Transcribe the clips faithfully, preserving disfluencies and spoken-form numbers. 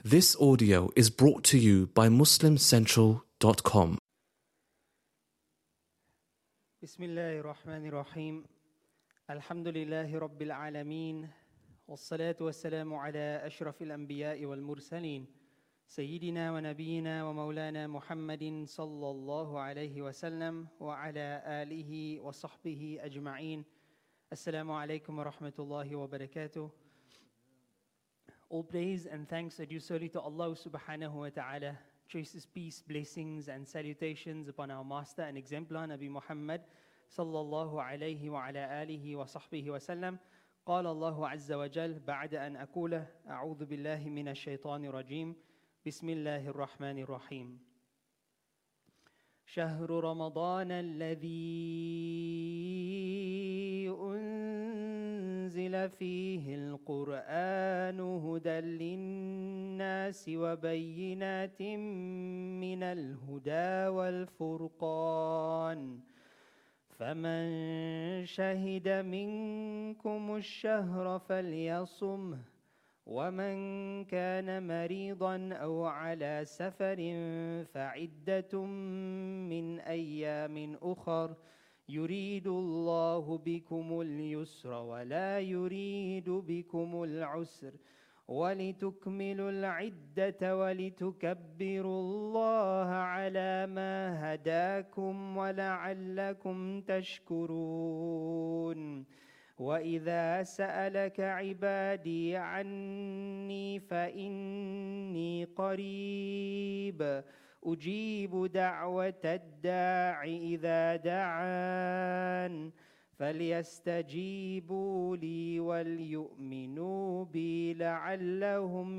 This audio is brought to you by muslim central dot com. Bismillahir Rahmanir Rahim. Alhamdulillahi Rabbil Alameen. Wassalatu wassalamu ala ashrafil anbiya'i wal mursaleen. Sayyidina wa nabiyyina wa maulana Muhammadin sallallahu alayhi wa sallam wa ala alihi wa sahbihi ajma'een. Assalamu alaikum wa rahmatullahi wa barakatuh. All praise and thanks are due solely to Allah subhanahu wa ta'ala. Choicest peace, blessings and salutations upon our master and exemplar Nabi Muhammad sallallahu alayhi wa ala alihi wa sahbihi wa sallam. قال الله عز وجل بعد أن أقول أعوذ بالله من الشيطان الرجيم بسم الله الرحمن الرحيم شهر رمضان الذي أنزل فيه القرآن هدى للناس وبينات من الهدى والفرقان فمن شهد منكم الشهر فليصمه ومن كان مريضا أو على سفر فعدة من أيام أخر يريد الله بكم اليسر ولا يريد بكم العسر ولتكملوا العدة ولتكبروا الله على ما هداكم ولعلكم تشكرون وإذا سألك عبادي عني فإني قريب أجيب دعوة الداع إذا دعان فليستجيبوا لي وليؤمنوا بي لعلهم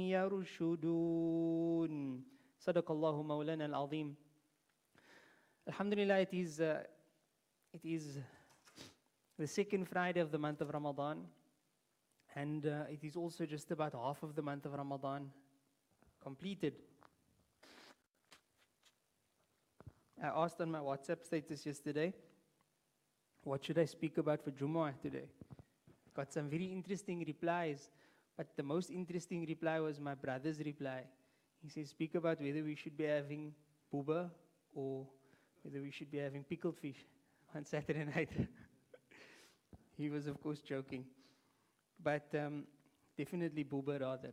يرشدون صدق الله مولانا العظيم. Alhamdulillah, it is, uh, it is the second Friday of the month of Ramadan, and uh, it is also just about half of the month of Ramadan completed. I asked on my WhatsApp status yesterday, what should I speak about for Jumu'ah today? Got some very interesting replies, but the most interesting reply was my brother's reply. He says, speak about whether we should be having booba or whether we should be having pickled fish on Saturday night. He was, of course, joking. But um, definitely booba rather,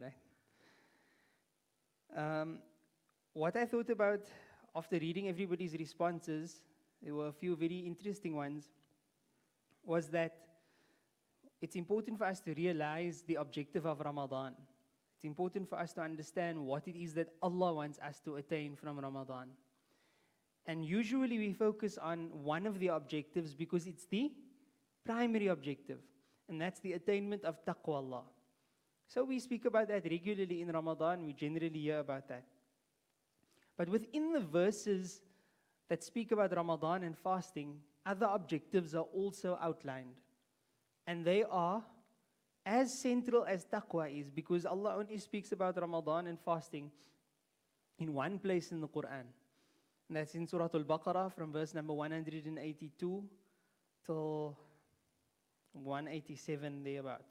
right? Um, what I thought about after reading everybody's responses, there were a few very interesting ones, was that it's important for us to realize the objective of Ramadan. It's important for us to understand what it is that Allah wants us to attain from Ramadan. And usually we focus on one of the objectives because it's the primary objective, and that's the attainment of taqwa Allah. So we speak about that regularly in Ramadan. We generally hear about that. But within the verses that speak about Ramadan and fasting, other objectives are also outlined. And they are as central as taqwa is, because Allah only speaks about Ramadan and fasting in one place in the Quran. And that's in Surah Al-Baqarah from verse number one hundred eighty-two till one eighty-seven thereabout.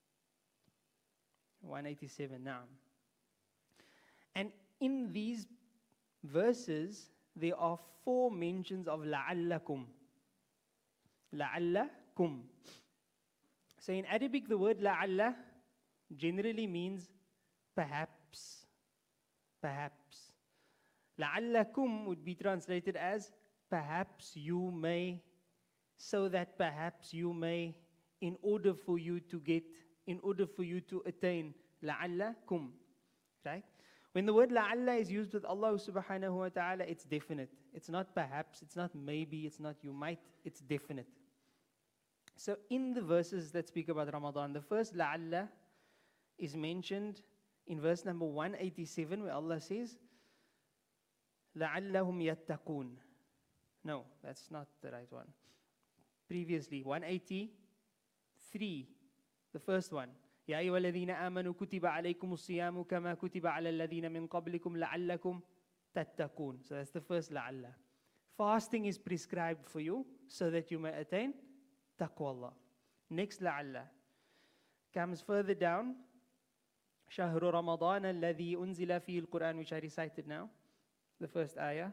one eighty-seven, now. And in these verses, there are four mentions of la'allakum. La'allakum. So in Arabic, the word la'alla generally means perhaps. Perhaps. La'allakum would be translated as perhaps you may, so that perhaps you may, in order for you to get, in order for you to attain la'allakum. Right? When the word la'alla is used with Allah subhanahu wa ta'ala, it's definite. It's not perhaps, it's not maybe, it's not you might, it's definite. So in the verses that speak about Ramadan, the first la'alla is mentioned in verse number one eighty-seven, where Allah says, لَعَلَّهُمْ يَتَّقُونَ. No, that's not the right one. Previously, one eighty-three, the first one. يَا أَيُّهَا الَّذِينَ آمَنُوا كُتِبَ عَلَيْكُمُ الصِّيَامُ كَمَا كُتِبَ عَلَى الَّذِينَ مِنْ قَبْلِكُمْ لَعَلَّكُمْ تَتَّقُونَ. So that's the first la'alla. Fasting is prescribed for you so that you may attain taqwa Allah. Next la'alla comes further down. شهر رمضان الذي أنزل فيه القرآن, which I recited now, the first ayah.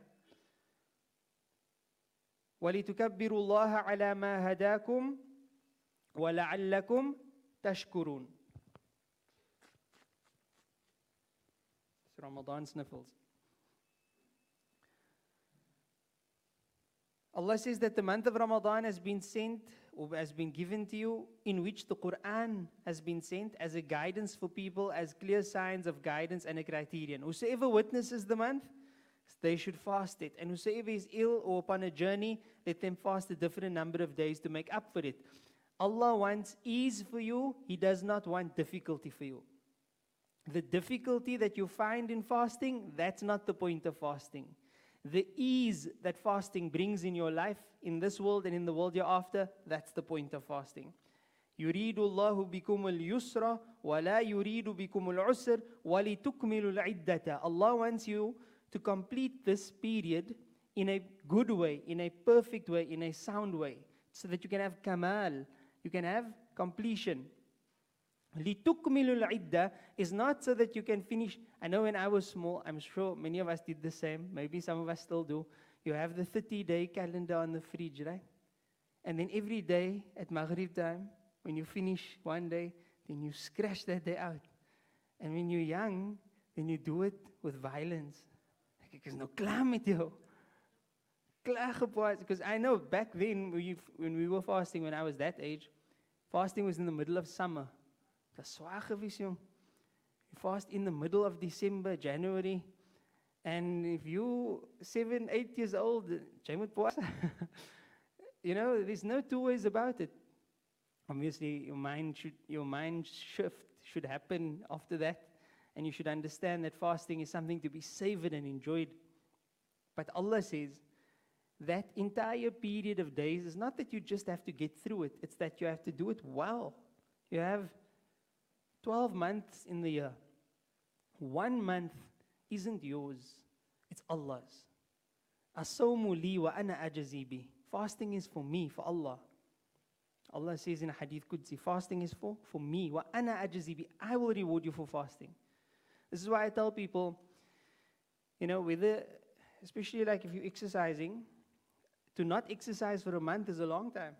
وَلِتُكَبِّرُوا اللَّهَ عَلَى مَا هَدَاكُمْ وَلَعَلَّكُمْ تَشْكُرُونَ. It's Ramadan sniffles. Allah says that the month of Ramadan has been sent or has been given to you, in which the Quran has been sent as a guidance for people, as clear signs of guidance and a criterion. Whosoever witnesses the month, they should fast it. And whosoever is ill or upon a journey, let them fast a different number of days to make up for it. Allah wants ease for you. He does not want difficulty for you. The difficulty that you find in fasting, that's not the point of fasting. The ease that fasting brings in your life, in this world and in the world hereafter, that's the point of fasting. يُرِيدُ اللَّهُ بِكُمُ الْيُسْرَ وَلَا يُرِيدُ بِكُمُ الْعُسْرَ وَلِتُكْمِلُ الْعِدَّةَ. Allah wants you to complete this period in a good way, in a perfect way, in a sound way, so that you can have kamal, you can have completion. لِتُكْمِلُ الْعِدَّةَ is not so that you can finish. I know when I was small, I'm sure many of us did the same, maybe some of us still do. You have the thirty-day calendar on the fridge, right? And then every day at Maghrib time, when you finish one day, then you scratch that day out. And when you're young, then you do it with violence. Ek is nou klaar met jou. Klaar gepaas. Because I know back then, when, you, when we were fasting, when I was that age, fasting was in the middle of summer. Dit was swaar gewees, jong. You fast in the middle of December, January. And if you seven, eight years old, jy moet paas. You know, there's no two ways about it. Obviously, your mind should, your mind shift should happen after that. And you should understand that fasting is something to be savored and enjoyed. But Allah says, that entire period of days is not that you just have to get through it. It's that you have to do it well. You have twelve months in the year. One month isn't yours. It's Allah's. As-sawmu li wa ana ajzi bi. Fasting is for me, for Allah. Allah says in a hadith Qudsi, fasting is for, for me. Wa ana ajzi bi. I will reward you for fasting. This is why I tell people, you know, whether, especially like if you're exercising, to not exercise for a month is a long time.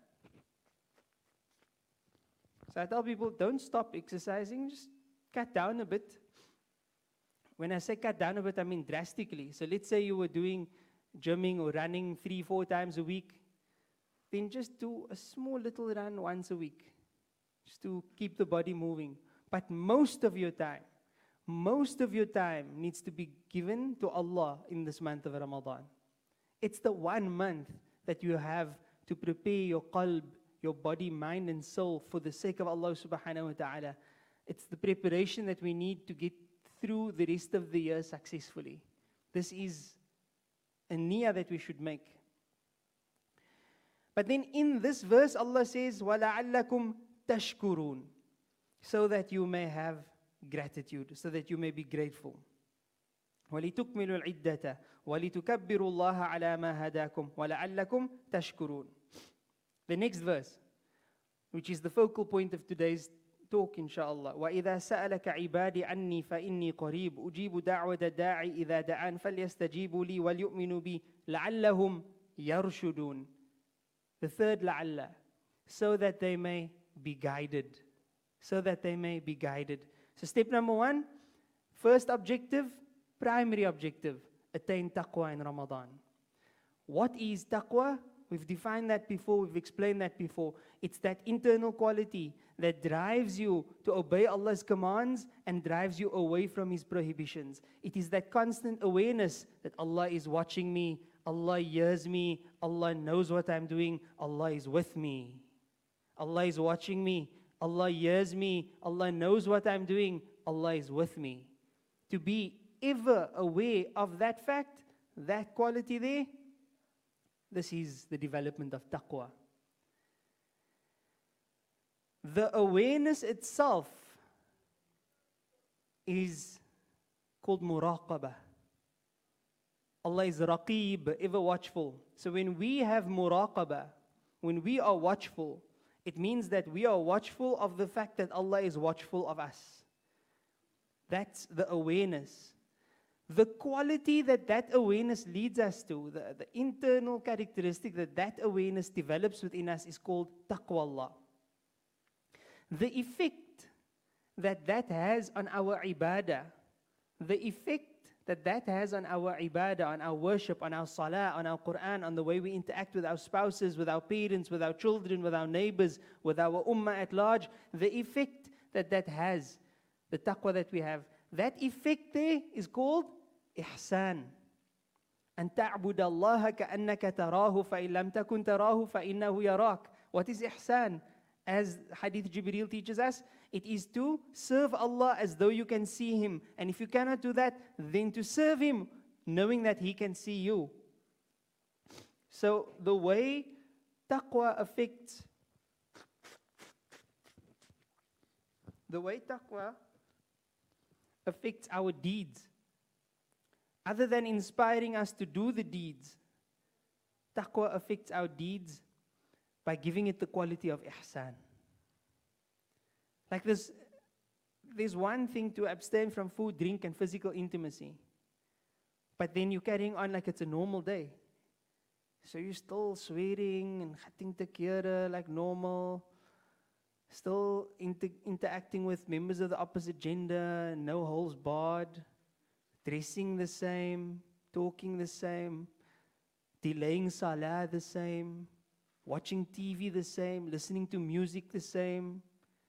So I tell people, don't stop exercising, just cut down a bit. When I say cut down a bit, I mean drastically. So let's say you were doing gymming or running three, four times a week, then just do a small little run once a week, just to keep the body moving. But most of your time, most of your time needs to be given to Allah in this month of Ramadan. It's the one month that you have to prepare your qalb, your body, mind and soul for the sake of Allah subhanahu wa ta'ala. It's the preparation that we need to get through the rest of the year successfully. This is a niyyah that we should make. But then in this verse, Allah says, وَلَعَلَّكُمْ تَشْكُرُونَ, so that you may have gratitude, so that you may be grateful. وَلِتُكْمِلُوا الْعِدَّةَ وَلِتُكَبِّرُوا اللَّهَ عَلَى مَا هَدَاكُمْ وَلَعَلَّكُمْ تَشْكُرُونَ. The next verse, which is the focal point of today's talk, inshallah. وَإِذَا سَأَلَكَ عِبَادِي عَنِّي فَإِنِّي قَرِيبٌ أُجِيبُ دَعْوَةَ الدَّاعِ إِذَا دَعَانِ فَلْيَسْتَجِيبُوا لِي وَلْيُؤْمِنُوا بِي لَعَلَّهُمْ يَرْشُدُونَ. The third لَعَلَّ, so that they may be guided. So that they may be guided. So step number one, first objective, primary objective, attain taqwa in Ramadan. What is taqwa? We've defined that before, we've explained that before. It's that internal quality that drives you to obey Allah's commands and drives you away from His prohibitions. It is that constant awareness that Allah is watching me, Allah hears me, Allah knows what I'm doing, Allah is with me. Allah is watching me, Allah hears me, Allah knows what I'm doing, Allah is with me. To be ever aware of that fact, that quality there, this is the development of taqwa. The awareness itself is called muraqabah. Allah is raqib, ever watchful. So when we have muraqabah, when we are watchful, it means that we are watchful of the fact that Allah is watchful of us. That's the awareness. The quality that that awareness leads us to, the, the internal characteristic that that awareness develops within us is called taqwallah. The effect that that has on our ibadah, the effect that that has on our ibadah, on our worship, on our salah, on our Quran, on the way we interact with our spouses, with our parents, with our children, with our neighbors, with our ummah at large, the effect that that has, the taqwa that we have, that effect there is called ihsan. أن تعبد الله كأنك تراه فإن لم تكن تراه فإنه يراك. What is ihsan? As Hadith Jibreel teaches us, it is to serve Allah as though you can see Him. And if you cannot do that, then to serve Him, knowing that He can see you. So the way taqwa affects, the way taqwa affects our deeds, other than inspiring us to do the deeds, taqwa affects our deeds by giving it the quality of ihsan. Like this, there's one thing to abstain from food, drink, and physical intimacy. But then you're carrying on like it's a normal day. So you're still swearing and chatting tekeer like normal. Still inter- interacting with members of the opposite gender, no holes barred. Dressing the same, talking the same, delaying salah the same, watching T V the same, listening to music the same,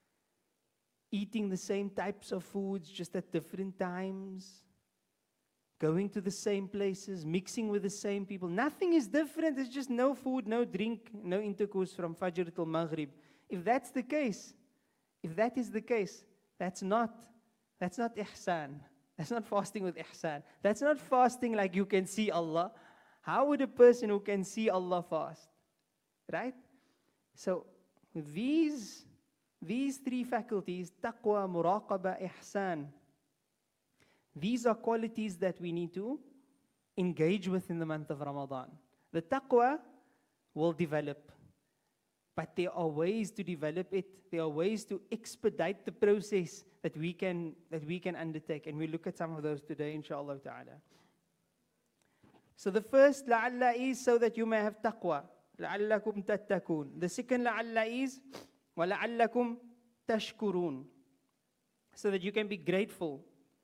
eating the same types of foods just at different times, going to the same places, mixing with the same people. Nothing is different. It's just no food, no drink, no intercourse from Fajr till Maghrib. If that's the case, if that is the case, that's not, that's not ihsan. That's not fasting with ihsan. That's not fasting like you can see Allah. How would a person who can see Allah fast? Right? So these, these three faculties, taqwa, muraqaba, ihsan, these are qualities that we need to engage with in the month of Ramadan. The taqwa will develop. But there are ways to develop it. There are ways to expedite the process that we can that we can undertake. And we'll look at some of those today, inshallah ta'ala. So the first, la'alla, is so that you may have taqwa. لَعَلَّكُمْ تَتَّقُونَ. The second, la'alla, is وَلَعَلَّكُمْ تَشْكُرُونَ. So that you can be grateful.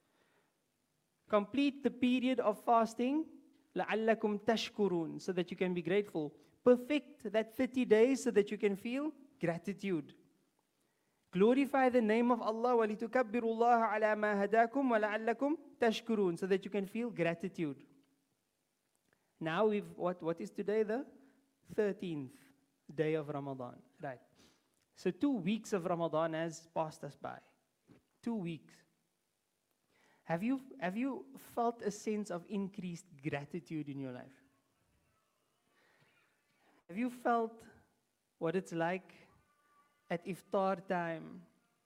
Complete the period of fasting, لَعَلَّكُمْ تَشْكُرُونَ. So that you can be grateful. Perfect that thirty days so that you can feel gratitude. Glorify the name of Allah وَلِتُكَبِّرُوا اللَّهَ عَلَى مَا هَدَاكُمْ وَلَعَلَّكُمْ تَشْكُرُونَ. So that you can feel gratitude. Now we've, what, what is today? The thirteenth day of Ramadan. Right. So two weeks of Ramadan has passed us by. Two weeks. Have you, have you felt a sense of increased gratitude in your life? Have you felt what it's like at iftar time?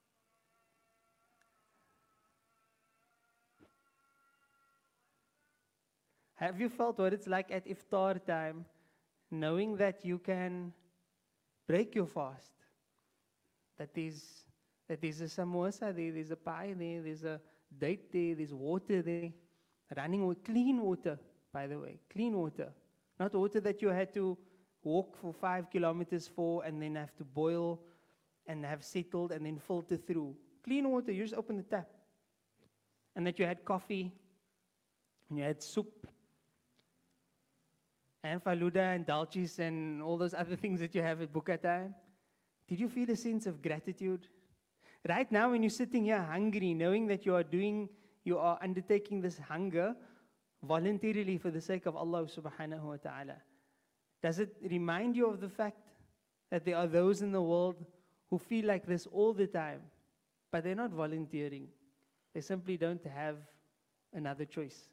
Have you felt what it's like at iftar time, knowing that you can break your fast? That there's, that there's a samosa there, there's a pie there, there's a date there, there's water there. Running with clean water, by the way, clean water. Not water that you had to walk for five kilometers for and then have to boil and have settled and then filter through. Clean water, you just open the tap. And that you had coffee, and you had soup, and faluda and dalchis and all those other things that you have at Buka time. Did you feel a sense of gratitude? Right now when you're sitting here hungry, knowing that you are doing, you are undertaking this hunger voluntarily for the sake of Allah subhanahu wa ta'ala. Does it remind you of the fact that there are those in the world who feel like this all the time, but they're not volunteering? They simply don't have another choice.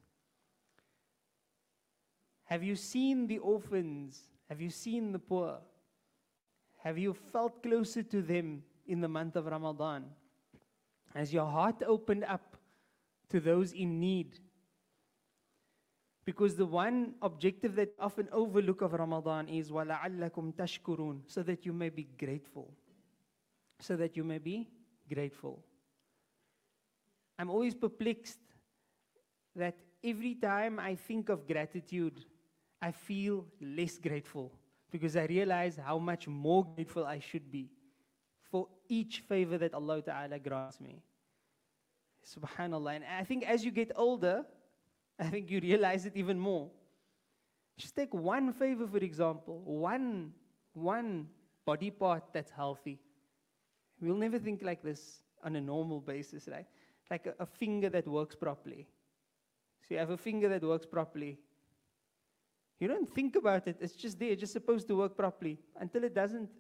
Have you seen the orphans? Have you seen the poor? Have you felt closer to them in the month of Ramadan? Has your heart opened up to those in need? Because the one objective that often overlook of Ramadan is وَلَعَلَّكُمْ تَشْكُرُونَ, so that you may be grateful. So that you may be grateful. I'm always perplexed that every time I think of gratitude, I feel less grateful because I realize how much more grateful I should be for each favor that Allah Ta'ala grants me. Subhanallah. And I think as you get older, I think you realize it even more. Just take one favor, for example, one, one body part that's healthy. We'll never think like this on a normal basis, right? Like a, a finger that works properly. So you have a finger that works properly. You don't think about it. It's just there. It's just supposed to work properly until it doesn't.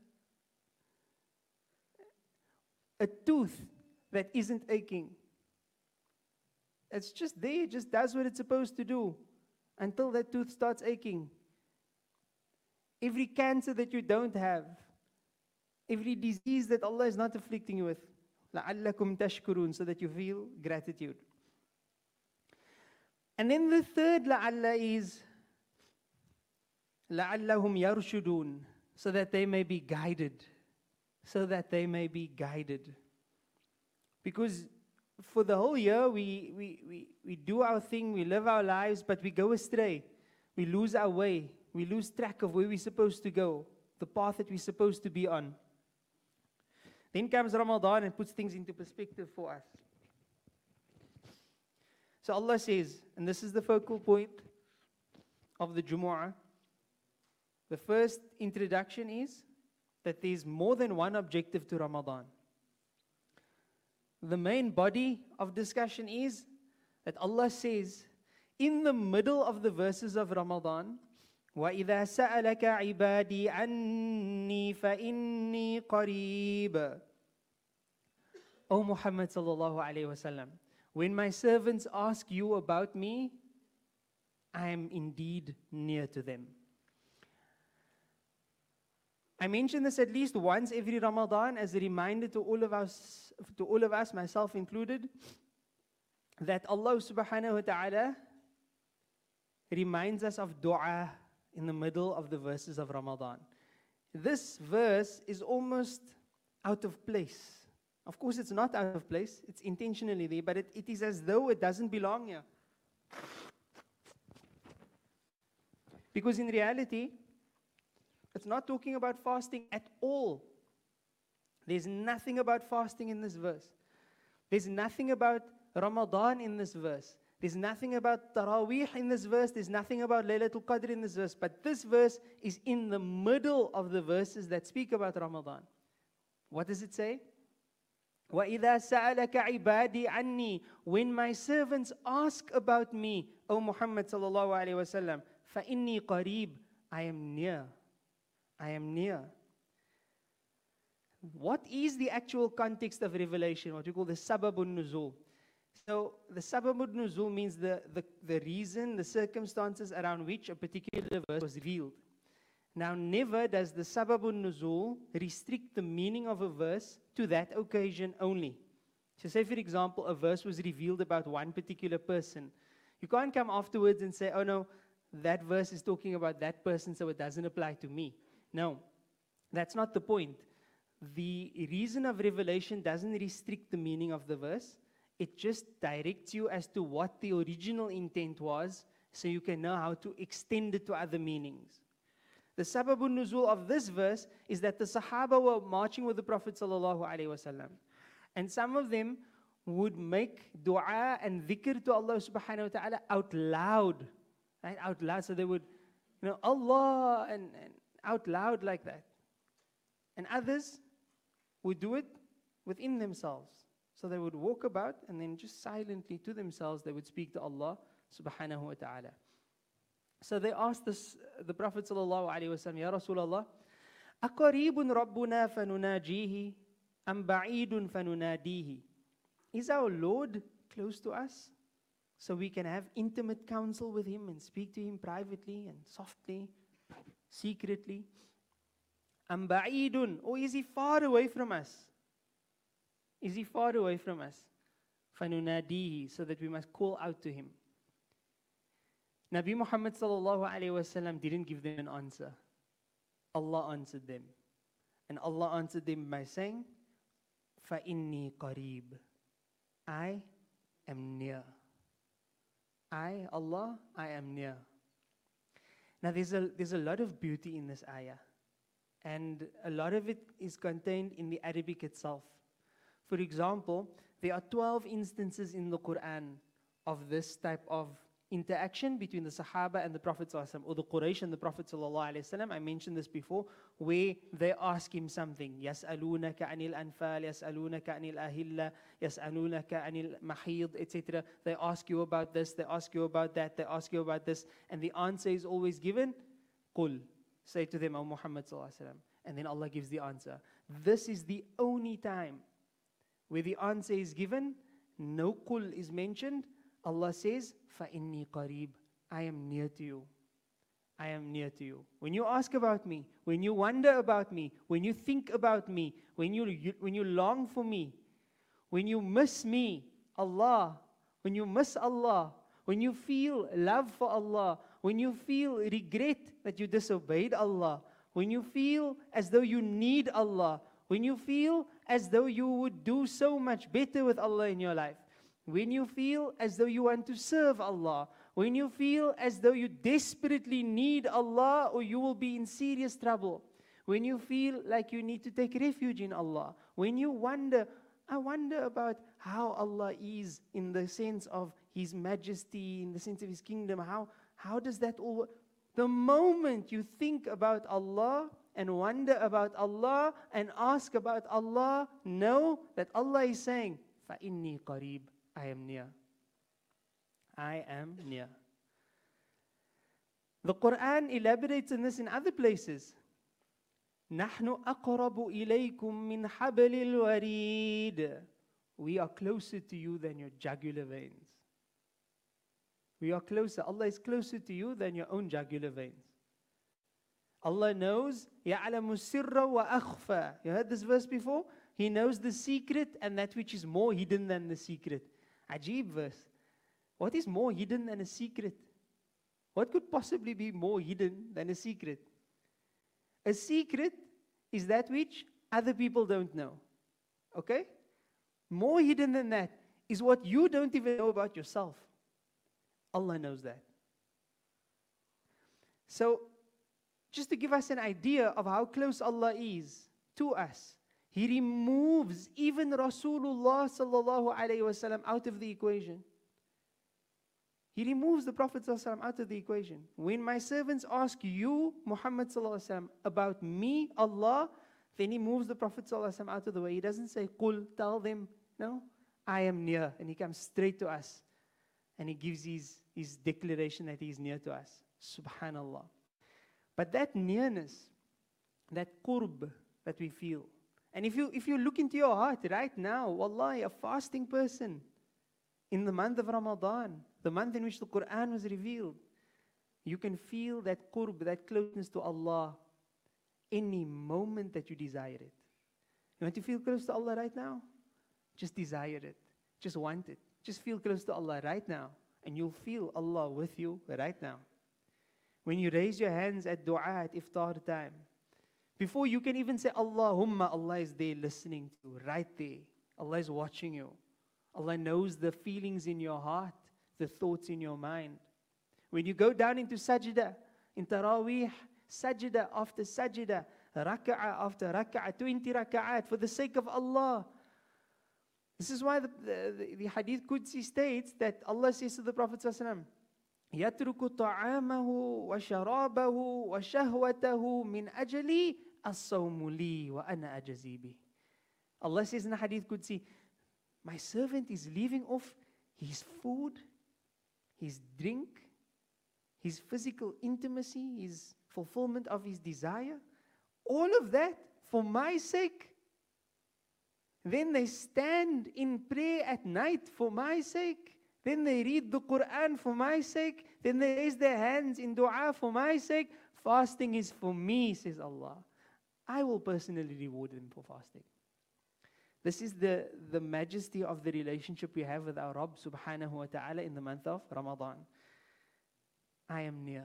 A tooth that isn't aching. It's just there. It just does what it's supposed to do until that tooth starts aching. Every cancer that you don't have, every disease that Allah is not afflicting you with, لَعَلَّكُمْ تَشْكُرُونَ, so that you feel gratitude. And then the third لَعَلَّ is لَعَلَّهُمْ يَرْشُدُونَ, so that they may be guided. So that they may be guided. Because for the whole year, we, we, we, we do our thing, we live our lives, but we go astray. We lose our way. We lose track of where we're supposed to go, the path that we're supposed to be on. Then comes Ramadan and puts things into perspective for us. So Allah says, and this is the focal point of the Jumu'ah, the first introduction is that there's more than one objective to Ramadan. The main body of discussion is that Allah says, in the middle of the verses of Ramadan, وَإِذَا سَأَلَكَ عِبَادِي عَنِّي فَإِنِّي قَرِيبٌ. O Muhammad sallallahu alayhi wasallam, when my servants ask you about me, I am indeed near to them. I mention this at least once every Ramadan as a reminder to all of us, to all of us, myself included, that Allah subhanahu wa ta'ala reminds us of dua in the middle of the verses of Ramadan. This verse is almost out of place. Of course, it's not out of place. It's intentionally there, but it, it is as though it doesn't belong here. Because in reality, it's not talking about fasting at all. There's nothing about fasting in this verse. There's nothing about Ramadan in this verse. There's nothing about Taraweeh in this verse. There's nothing about Laylatul Qadr in this verse. But this verse is in the middle of the verses that speak about Ramadan. What does it say? وَإِذَا سَأَلَكَ عِبَادِي عَنِّي, when my servants ask about me, O Muhammad sallallahu alayhi wa sallam, فَإِنِّي قَرِيبٌ, I am near. I am near. What is the actual context of revelation? What we call the sababun nuzul. So the sababun nuzul means the, the, the reason, the circumstances around which a particular verse was revealed. Now never does the sababun nuzul restrict the meaning of a verse to that occasion only. So say for example, a verse was revealed about one particular person. You can't come afterwards and say, oh no, that verse is talking about that person, so it doesn't apply to me. No, that's not the point. The reason of revelation doesn't restrict the meaning of the verse. It just directs you as to what the original intent was, so you can know how to extend it to other meanings. The sababun nuzul of this verse is that the Sahaba were marching with the Prophet sallallahu alaihi wasallam, and some of them would make dua and dhikr to Allah subhanahu wa ta'ala out loud, right? Out loud. So they would, you know, Allah and, and out loud like that. And others would do it within themselves. So they would walk about and then just silently to themselves they would speak to Allah subhanahu wa ta'ala. So they asked this, the Prophet sallallahu alaihi wasallam, Ya Rasulullah, أَقَرِيبٌ رَبُّنَا فَنُنَاجِيهِ أَمْ بَعِيدٌ فَنُنَادِيهِ. Is our Lord close to us so we can have intimate counsel with Him and speak to Him privately and softly, secretly? أَمْ بَعِيدٌ, or is He far away from us? Is He far away from us? فَنُنَادِيهِ, so that we must call out to Him. Nabi Muhammad sallallahu alayhi wa sallam didn't give them an answer. Allah answered them. And Allah answered them by saying, فَإِنِّي قَرِيبٌ, I am near. I, Allah, I am near. Now there's a, there's a lot of beauty in this ayah. And a lot of it is contained in the Arabic itself. For example, there are twelve instances in the Quran of this type of interaction between the Sahaba and the Prophet ﷺ, or the Quraysh and the Prophet ﷺ. I mentioned this before, where they ask him something. يَسْأَلُونَكَ عَنِ الْأَنْفَالِ يَسْأَلُونَكَ عَنِ الْأَهِلَّةِ يَسْأَلُونَكَ عَنِ الْمَحِيضِ, et cetera. They ask you about this, they ask you about that, they ask you about this, and the answer is always given, قُلْ. Say to them, O Muhammad ﷺ. And then Allah gives the answer. This is the only time where the answer is given, no qul is mentioned. Allah says, فَإِنِّي قَرِيب. I am near to you. I am near to you. When you ask about me, when you wonder about me, when you think about me, when you, you when you long for me, when you miss me, Allah, when you miss Allah, when you feel love for Allah, when you feel regret that you disobeyed Allah, when you feel as though you need Allah, when you feel as though you would do so much better with Allah in your life, when you feel as though you want to serve Allah, when you feel as though you desperately need Allah or you will be in serious trouble, when you feel like you need to take refuge in Allah, when you wonder, I wonder about how Allah is in the sense of His majesty, in the sense of His kingdom, how, how does that all work? The moment you think about Allah and wonder about Allah and ask about Allah, know that Allah is saying, فَإِنِّي قَرِيب. I am near. I am near. The Quran elaborates on this in other places. نَحْنُ أَقْرَبُ إِلَيْكُم مِّنْ حَبْلِ الْوَرِيدِ. We are closer to you than your jugular veins. We are closer. Allah is closer to you than your own jugular veins. Allah knows, يَعْلَمُ السِّرَّ وَأَخْفَى. You heard this verse before? He knows the secret and that which is more hidden than the secret. Ajib verse. What is more hidden than a secret? What could possibly be more hidden than a secret? A secret is that which other people don't know. Okay? More hidden than that is what you don't even know about yourself. Allah knows that. So, just to give us an idea of how close Allah is to us, He removes even Rasulullah sallallahu alayhi wasallam out of the equation. He removes the Prophet sallallahu alayhi wasallam out of the equation. When my servants ask you, Muhammad sallallahu alayhi wasallam, about me, Allah, then He moves the Prophet sallallahu alayhi wasallam out of the way. He doesn't say, Qul, tell them, no, I am near. And He comes straight to us. And He gives his, his declaration that He is near to us. Subhanallah. But that nearness, that qurb that we feel, and if you if you look into your heart right now, wallahi, a fasting person in the month of Ramadan, the month in which the Quran was revealed, you can feel that qurb, that closeness to Allah, any moment that you desire it. You want to feel close to Allah right now? Just desire it. Just want it. Just feel close to Allah right now, and you'll feel Allah with you right now. When you raise your hands at dua at iftar time, before you can even say Allahumma, Allah is there listening to you, right there. Allah is watching you. Allah knows the feelings in your heart, the thoughts in your mind. When you go down into sajda, in Taraweeh, sajda after sajda, raka'ah after raka'ah, twenty raka'at, for the sake of Allah. This is why the, the, the Hadith Qudsi states that Allah says to the Prophet ﷺ, يَتْرُكُ طَعَامَهُ وَشَرَابَهُ وَشَهْوَتَهُ مِنْ أَجَلِي الصَّوْمُ لِي وَأَنَا أَجَزِي بِهِ. Allah says in the Hadith Qudsi, my servant is leaving off his food, his drink, his physical intimacy, his fulfillment of his desire, all of that for my sake. Then they stand in prayer at night for my sake. Then they read the Quran for my sake. Then they raise their hands in dua for my sake. Fasting is for me, says Allah. I will personally reward them for fasting. This is the, the majesty of the relationship we have with our Rabb subhanahu wa ta'ala in the month of Ramadan. I am near.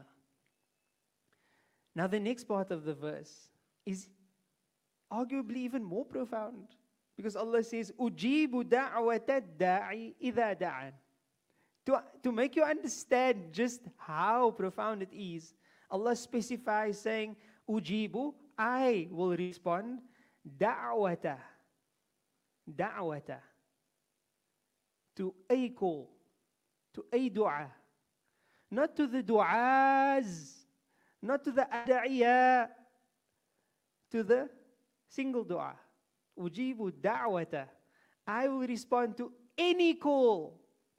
Now the next part of the verse is arguably even more profound. Because Allah says, Ujibu da'wata da'i idha da'an. To, to make you understand just how profound it is, Allah specifies saying, Ujibu, I will respond, da'wata, da'wata, to a call, to a dua. Not to the du'as, not to the ada'iyah, to the single dua. Ujibu da'wata. I will respond to any call,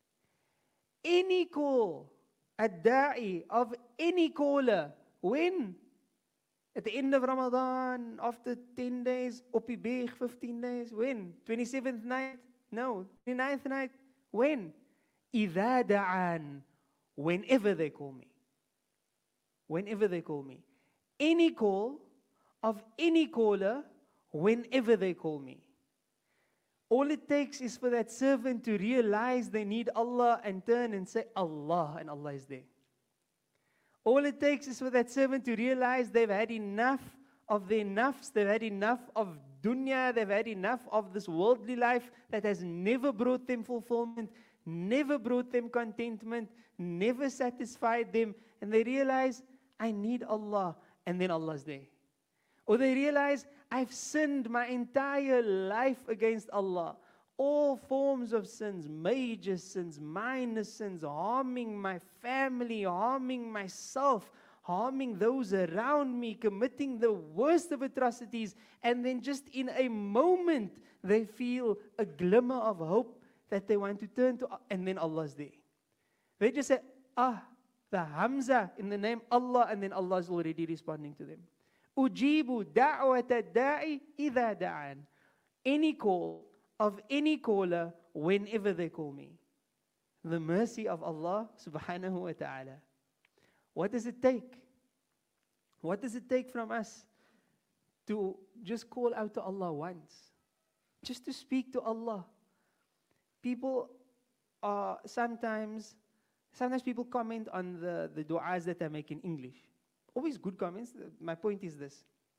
any call, ad-da'i, of any caller. When? At the end of Ramadan, after ten days, Opi Beeg, fifteen days. When? twenty-seventh night? No. twenty-ninth night? When? إِذَا دَعَانْ. Whenever they call me. Whenever they call me. Any call of any caller, whenever they call me. All it takes is for that servant to realize they need Allah and turn and say Allah, and Allah is there. All it takes is for that servant to realize they've had enough of their nafs, they've had enough of dunya, they've had enough of this worldly life that has never brought them fulfillment, never brought them contentment, never satisfied them, and they realize, I need Allah, and then Allah's there. Or they realize, I've sinned my entire life against Allah. All forms of sins, major sins, minor sins, harming my family, harming myself, harming those around me, committing the worst of atrocities, and then just in a moment, they feel a glimmer of hope that they want to turn to, and then Allah's there. They just say, ah, the Hamza in the name Allah, and then Allah is already responding to them. Ujibu da'wata da'i idha da'an. Any call of any caller whenever they call me. The mercy of Allah subhanahu wa ta'ala. What does it take? What does it take from us to just call out to Allah once? Just to speak to Allah. People are sometimes, sometimes people comment on the, the du'as that I make in English. Always good comments. My point is this.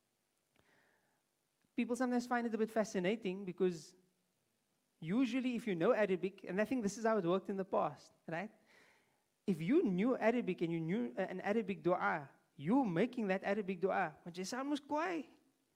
People sometimes find it a bit fascinating because usually if you know Arabic, and I think this is how it worked in the past, right? If you knew Arabic and you knew uh, an Arabic dua, you making that Arabic dua, want jy sê mos kwaai.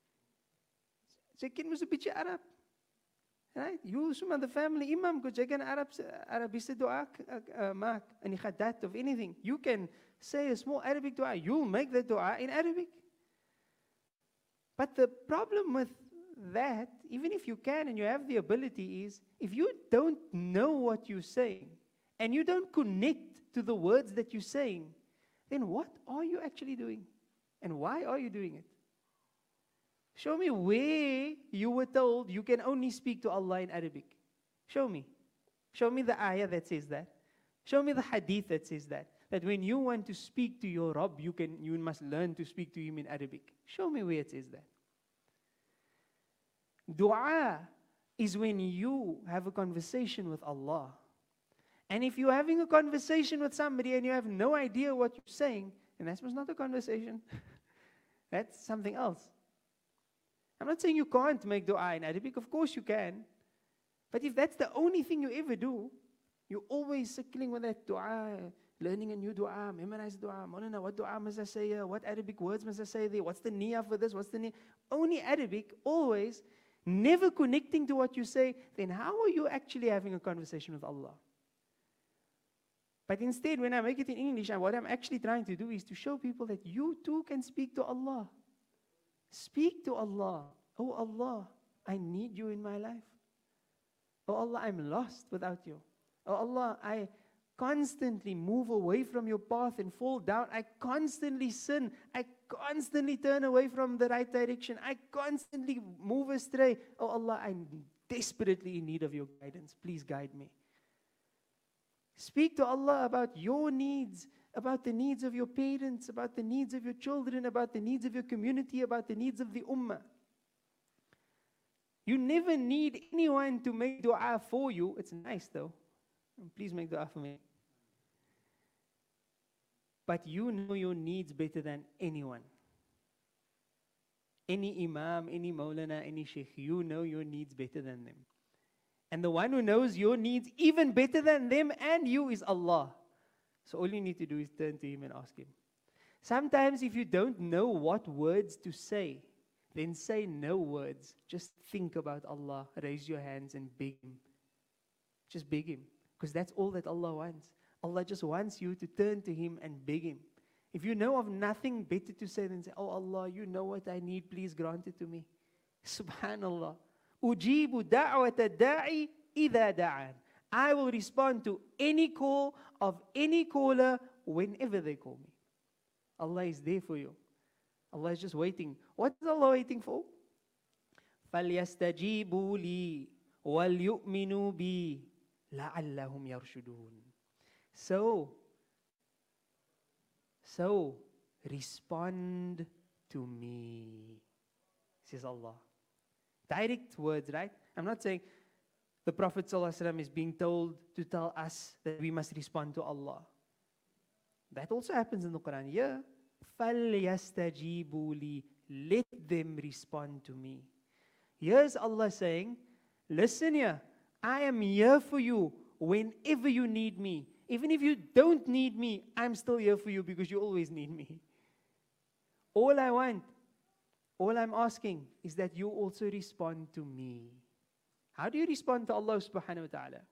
Jy ken mos 'n bietjie Arab. Right? You sommer the family imam could jy kan Arab Arabiese dua uh, maak in die Ghadat of anything. You can say a small Arabic dua, you'll make the dua in Arabic. But the problem with that, even if you can and you have the ability, is if you don't know what you're saying and you don't connect to the words that you're saying, then what are you actually doing? And why are you doing it? Show me where you were told you can only speak to Allah in Arabic. Show me. Show me the ayah that says that. Show me the hadith that says that. That when you want to speak to your Rabb, you can, you must learn to speak to Him in Arabic. Show me where it says that. Dua is when you have a conversation with Allah. And if you're having a conversation with somebody and you have no idea what you're saying, then that's not a conversation. That's something else. I'm not saying you can't make dua in Arabic. Of course you can. But if that's the only thing you ever do, you're always circling with that dua, learning a new dua, memorize dua. Maulana, what dua must I say here? What Arabic words must I say there? What's the niyyah for this? What's the niyyah? Only Arabic, always, never connecting to what you say. Then how are you actually having a conversation with Allah? But instead, when I make it in English, what I'm actually trying to do is to show people that you too can speak to Allah. Speak to Allah. Oh Allah, I need you in my life. Oh Allah, I'm lost without you. Oh Allah, I constantly move away from your path and fall down. I constantly sin. I constantly turn away from the right direction. I constantly move astray. Oh Allah, I'm desperately in need of your guidance. Please guide me. Speak to Allah about your needs, about the needs of your parents, about the needs of your children, about the needs of your community, about the needs of the ummah. You never need anyone to make dua for you. It's nice though. Please make dua for me. But you know your needs better than anyone. any imam, any maulana, any sheikh, you know your needs better than them. And the one who knows your needs even better than them and you is Allah. So all you need to do is turn to Him and ask Him. Sometimes if you don't know what words to say, then say no words. Just think about Allah, raise your hands and beg Him. Just beg Him. Because that's all that Allah wants. Allah just wants you to turn to Him and beg Him. If you know of nothing better to say than say, oh Allah, you know what I need, please grant it to me. Subhanallah. Ujibu da'wata da'i idha da'an. I will respond to any call of any caller whenever they call me. Allah is there for you. Allah is just waiting. What is Allah waiting for? فَلْيَسْتَجِيبُوا لِي وَلْيُؤْمِنُوا بِي لَعَلَّهُمْ يَرْشُدُونَ. So, so, respond to me, says Allah. Direct words, right? I'm not saying the Prophet ﷺ is being told to tell us that we must respond to Allah. That also happens in the Quran. Yeah. فَلْيَسْتَجِيبُوا لِي. Let them respond to me. Here's Allah saying, listen here, I am here for you whenever you need me. Even if you don't need me, I'm still here for you because you always need me. All I want, all I'm asking is that you also respond to me. How do you respond to Allah subhanahu wa ta'ala?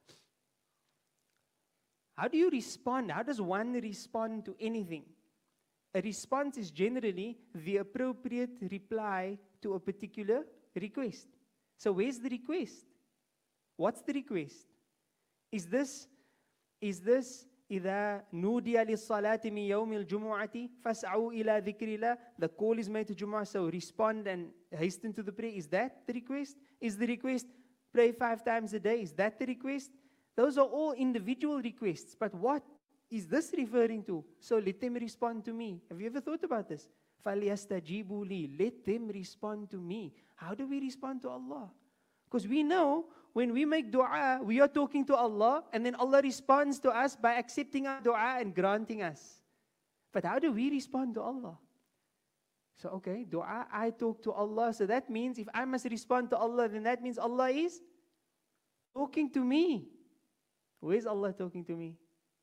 How do you respond? How does one respond to anything? A response is generally the appropriate reply to a particular request. So where's the request? What's the request? Is this, is this, إِذَا نُودِيَ لِلصَّلَاةِ مِنْ يَوْمِ الْجُمُعَةِ فَاسْعَوْا إِلَى ذِكْرِ اللَّهِ. The call is made to Jumu'ah, so respond and hasten to the prayer. Is that the request? Is the request, pray five times a day? Is that the request? Those are all individual requests. But what is this referring to? So let them respond to me. Have you ever thought about this? فَلْيَسْتَجِيبُوا لِي. Let them respond to me. How do we respond to Allah? Because we know when we make dua, we are talking to Allah, and then Allah responds to us by accepting our dua and granting us. But how do we respond to Allah? So, okay, dua, I talk to Allah. So that means if I must respond to Allah, then that means Allah is talking to me. Where is Allah talking to me?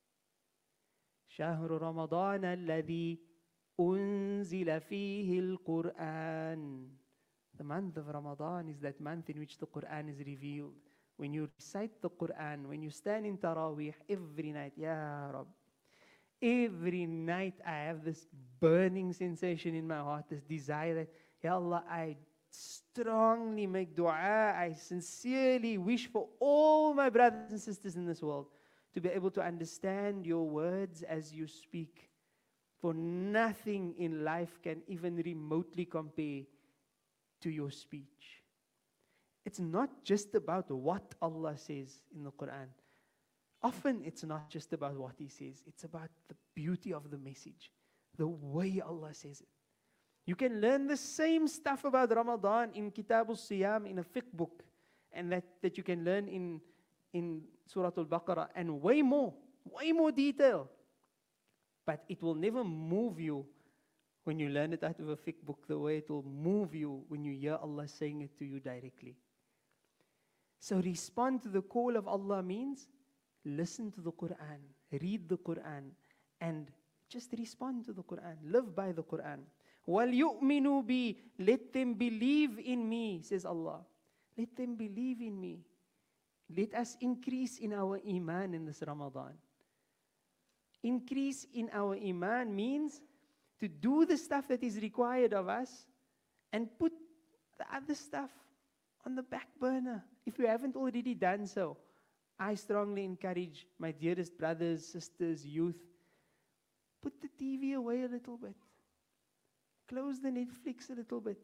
شهر رمضان الذي أنزل فيه القرآن. The month of Ramadan is that month in which the Quran is revealed. When you recite the Quran, when you stand in Taraweeh every night, Ya Rab, every night I have this burning sensation in my heart, this desire that, Ya Allah, I strongly make dua, I sincerely wish for all my brothers and sisters in this world to be able to understand your words as you speak. For nothing in life can even remotely compare to your speech. It's not just about what Allah says in the Quran. Often it's not just about what He says. It's about the beauty of the message, the way Allah says it. You can learn the same stuff about Ramadan in Kitab al-Siyam, in a fiqh book, and that, that you can learn in, in Surah Al-Baqarah, and way more, way more detail. But it will never move you when you learn it out of a fiqh book the way it will move you when you hear Allah saying it to you directly. So respond to the call of Allah means listen to the Quran, read the Quran, and just respond to the Quran. Live by the Quran. وَلْيُؤْمِنُوا بِي. Let them believe in me, says Allah. Let them believe in me. Let us increase in our iman in this Ramadan. Increase in our iman means to do the stuff that is required of us and put the other stuff on the back burner. If you haven't already done so, I strongly encourage my dearest brothers, sisters, youth, put the T V away a little bit. Close the Netflix a little bit.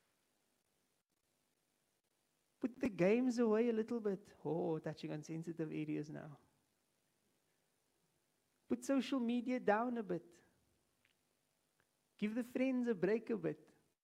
Put the games away a little bit. Oh, touching on sensitive areas now. Put social media down a bit. Give the friends a break a bit.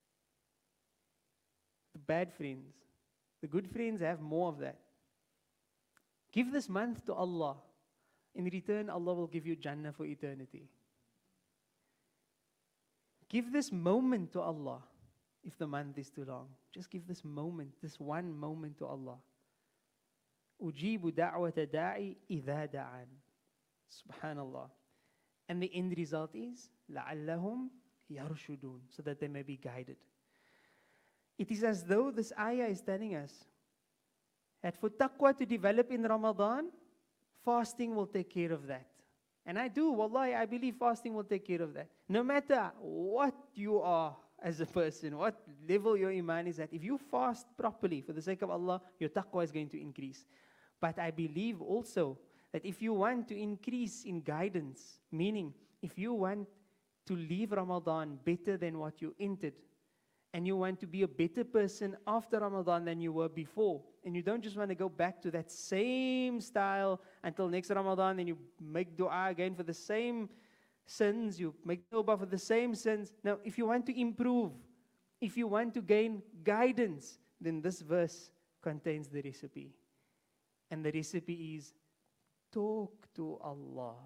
The bad friends. The good friends have more of that. Give this month to Allah. In return, Allah will give you Jannah for eternity. Give this moment to Allah. if the month is too long. Just give this moment, this one moment to Allah. Ujibu da'wata da'i idha da'an. Subhanallah. And the end result is, لَعَلَّهُمْ يَرْشُدُونَ, so that they may be guided. It is as though this ayah is telling us that for taqwa to develop in Ramadan, fasting will take care of that. And I do, wallahi, I believe fasting will take care of that. No matter what you are as a person, what level your iman is at, if you fast properly for the sake of Allah, your taqwa is going to increase. But I believe also that if you want to increase in guidance, meaning if you want to leave Ramadan better than what you entered, and you want to be a better person after Ramadan than you were before, and you don't just want to go back to that same style until next Ramadan, and you make dua again for the same sins, you make tawbah for the same sins. Now, if you want to improve, if you want to gain guidance, then this verse contains the recipe. And the recipe is, talk to Allah.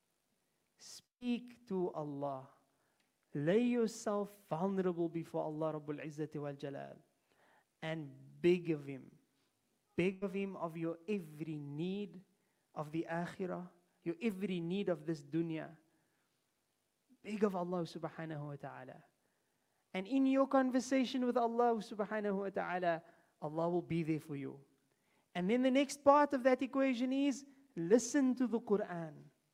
Speak to Allah. Lay yourself vulnerable before Allah Rabbul Izzati wal Jalal and beg of Him. Beg of Him of your every need of the akhirah, your every need of this dunya. Beg of Allah subhanahu wa ta'ala. And in your conversation with Allah subhanahu wa ta'ala, Allah will be there for you. And then the next part of that equation is, listen to the Quran.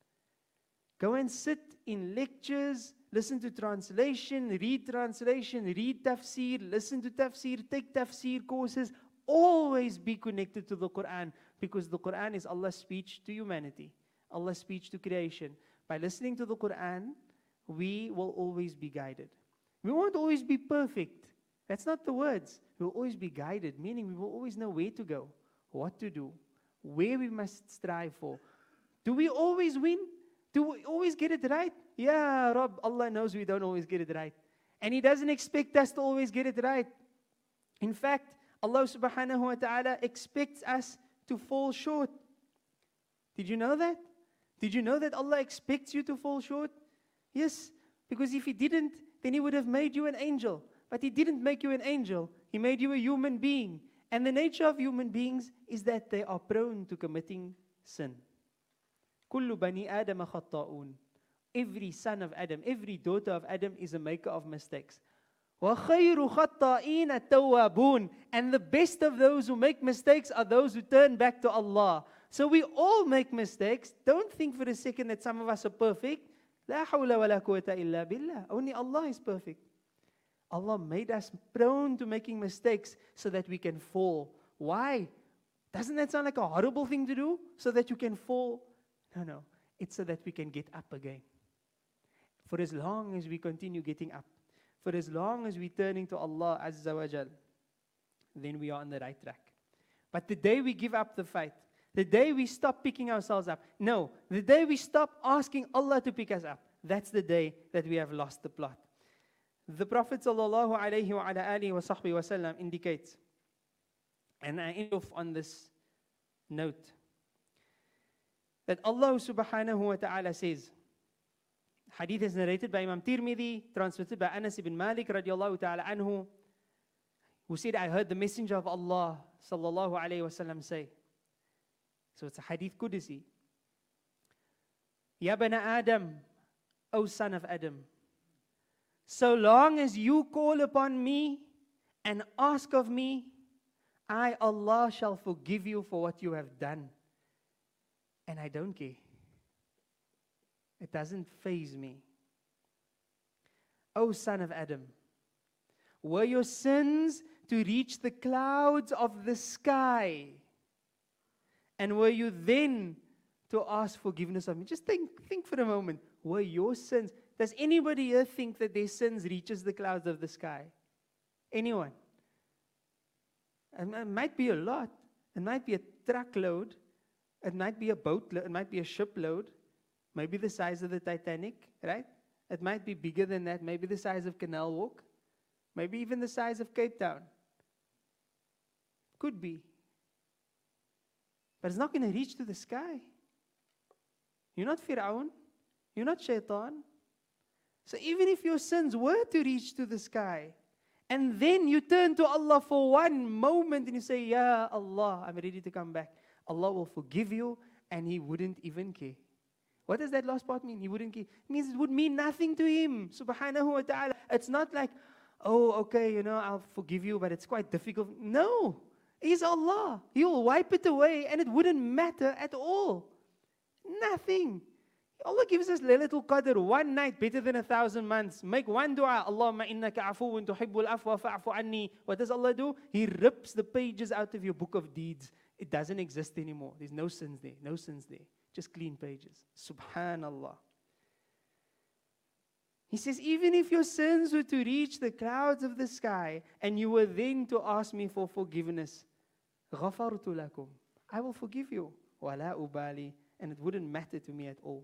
Go and sit in lectures, listen to translation, read translation, read tafsir, listen to tafsir, take tafsir courses. Always be connected to the Quran, because the Quran is Allah's speech to humanity, Allah's speech to creation. By listening to the Quran, we will always be guided. We won't always be perfect. That's not the words. We will always be guided, meaning we will always know where to go, what to do, where we must strive for. Do we always win? Do we always get it right? Yeah, Rabb, Allah knows we don't always get it right. And He doesn't expect us to always get it right. In fact, Allah subhanahu wa ta'ala expects us to fall short. Did you know that? Did you know that Allah expects you to fall short? Yes, because if He didn't, then He would have made you an angel. But He didn't make you an angel. He made you a human being. And the nature of human beings is that they are prone to committing sin. كُلُّ بَنِي آدَمَ خَطَّاءٌ. Every son of Adam, every daughter of Adam is a maker of mistakes. وَخَيْرُ خَطَّائِينَ التَّوَّابُونَ. And the best of those who make mistakes are those who turn back to Allah. So we all make mistakes. Don't think for a second that some of us are perfect. لَا حَوْلَ وَلَا قُوَّةَ إِلَّا بِاللَّهِ. Only Allah is perfect. Allah made us prone to making mistakes so that we can fall. Why? Doesn't that sound like a horrible thing to do? So that you can fall? No, no. It's so that we can get up again. For as long as we continue getting up, for as long as we turning to Allah Azza wa Jal, then we are on the right track. But the day we give up the fight, the day we stop picking ourselves up, no, the day we stop asking Allah to pick us up, that's the day that we have lost the plot. The Prophet sallallahu alayhi wa ala alihi wa sahbihi wa sallam indicates, and I end off on this note, that Allah subhanahu wa ta'ala says, hadith is narrated by Imam Tirmidhi, transmitted by Anas ibn Malik radiallahu ta'ala anhu, who said, I heard the Messenger of Allah sallallahu alayhi wa sallam say, so it's a hadith Qudsi, Ya bana Adam, O son of Adam, so long as you call upon me and ask of me, I, Allah, shall forgive you for what you have done. And I don't care. It doesn't faze me. O son of Adam, were your sins to reach the clouds of the sky? And were you then to ask forgiveness of me? Just think, think for a moment. Were your sins... Does anybody here think that their sins reaches the clouds of the sky? Anyone? It might be a lot. It might be a truckload. It might be a boatload. It might be a shipload. Maybe the size of the Titanic, right? It might be bigger than that. Maybe the size of Canal Walk. Maybe even the size of Cape Town. Could be. But it's not going to reach to the sky. You're not Fir'aun. You're not Shaitan. So even if your sins were to reach to the sky, And then you turn to Allah for one moment and you say, Ya Allah, I'm ready to come back. Allah will forgive you and He wouldn't even care. What does that last part mean? He wouldn't care. It means it would mean nothing to Him, subhanahu wa ta'ala. It's not like, oh, okay, you know, I'll forgive you, but it's quite difficult. No, He's Allah. He will wipe it away and it wouldn't matter at all. Nothing. Allah gives us Laylatul Qadr, one night better than a thousand months. Make one dua, Allahumma innaka afuwun tuhibbul afwa fa'fu anni. What does Allah do? He rips the pages out of your book of deeds. It doesn't exist anymore. There's no sins there, no sins there. Just clean pages. Subhanallah. He says, even if your sins were to reach the clouds of the sky, and you were then to ask me for forgiveness, غَفَرْتُ لَكُمْ, I will forgive you. وَلَا أُبَالِي, and it wouldn't matter to me at all.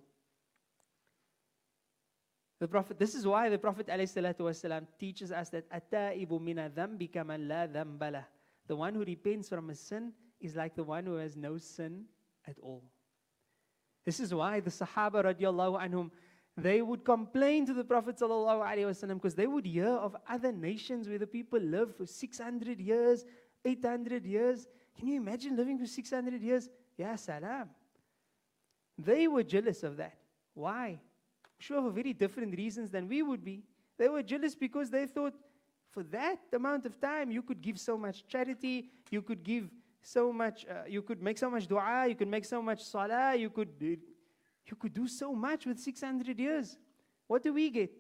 The Prophet, this is why the Prophet ﷺ teaches us that أَتَائِبُ مِنَ ذَنْبِكَ مَنْ لَا ذَنْبَ لَهُ. The one who repents from a sin is like the one who has no sin at all. This is why the Sahaba radiallahu anhum, they would complain to the Prophet sallallahu alaihi wasallam because they would hear of other nations where the people live for six hundred years, eight hundred years. Can you imagine living for six hundred years? Ya salam. They were jealous of that. Why? Sure, for very different reasons than we would be. They were jealous because they thought, for that amount of time, you could give so much charity, you could give so much, uh, you could make so much dua, you could make so much salah, you could, uh, you could do so much with six hundred years. What do we get?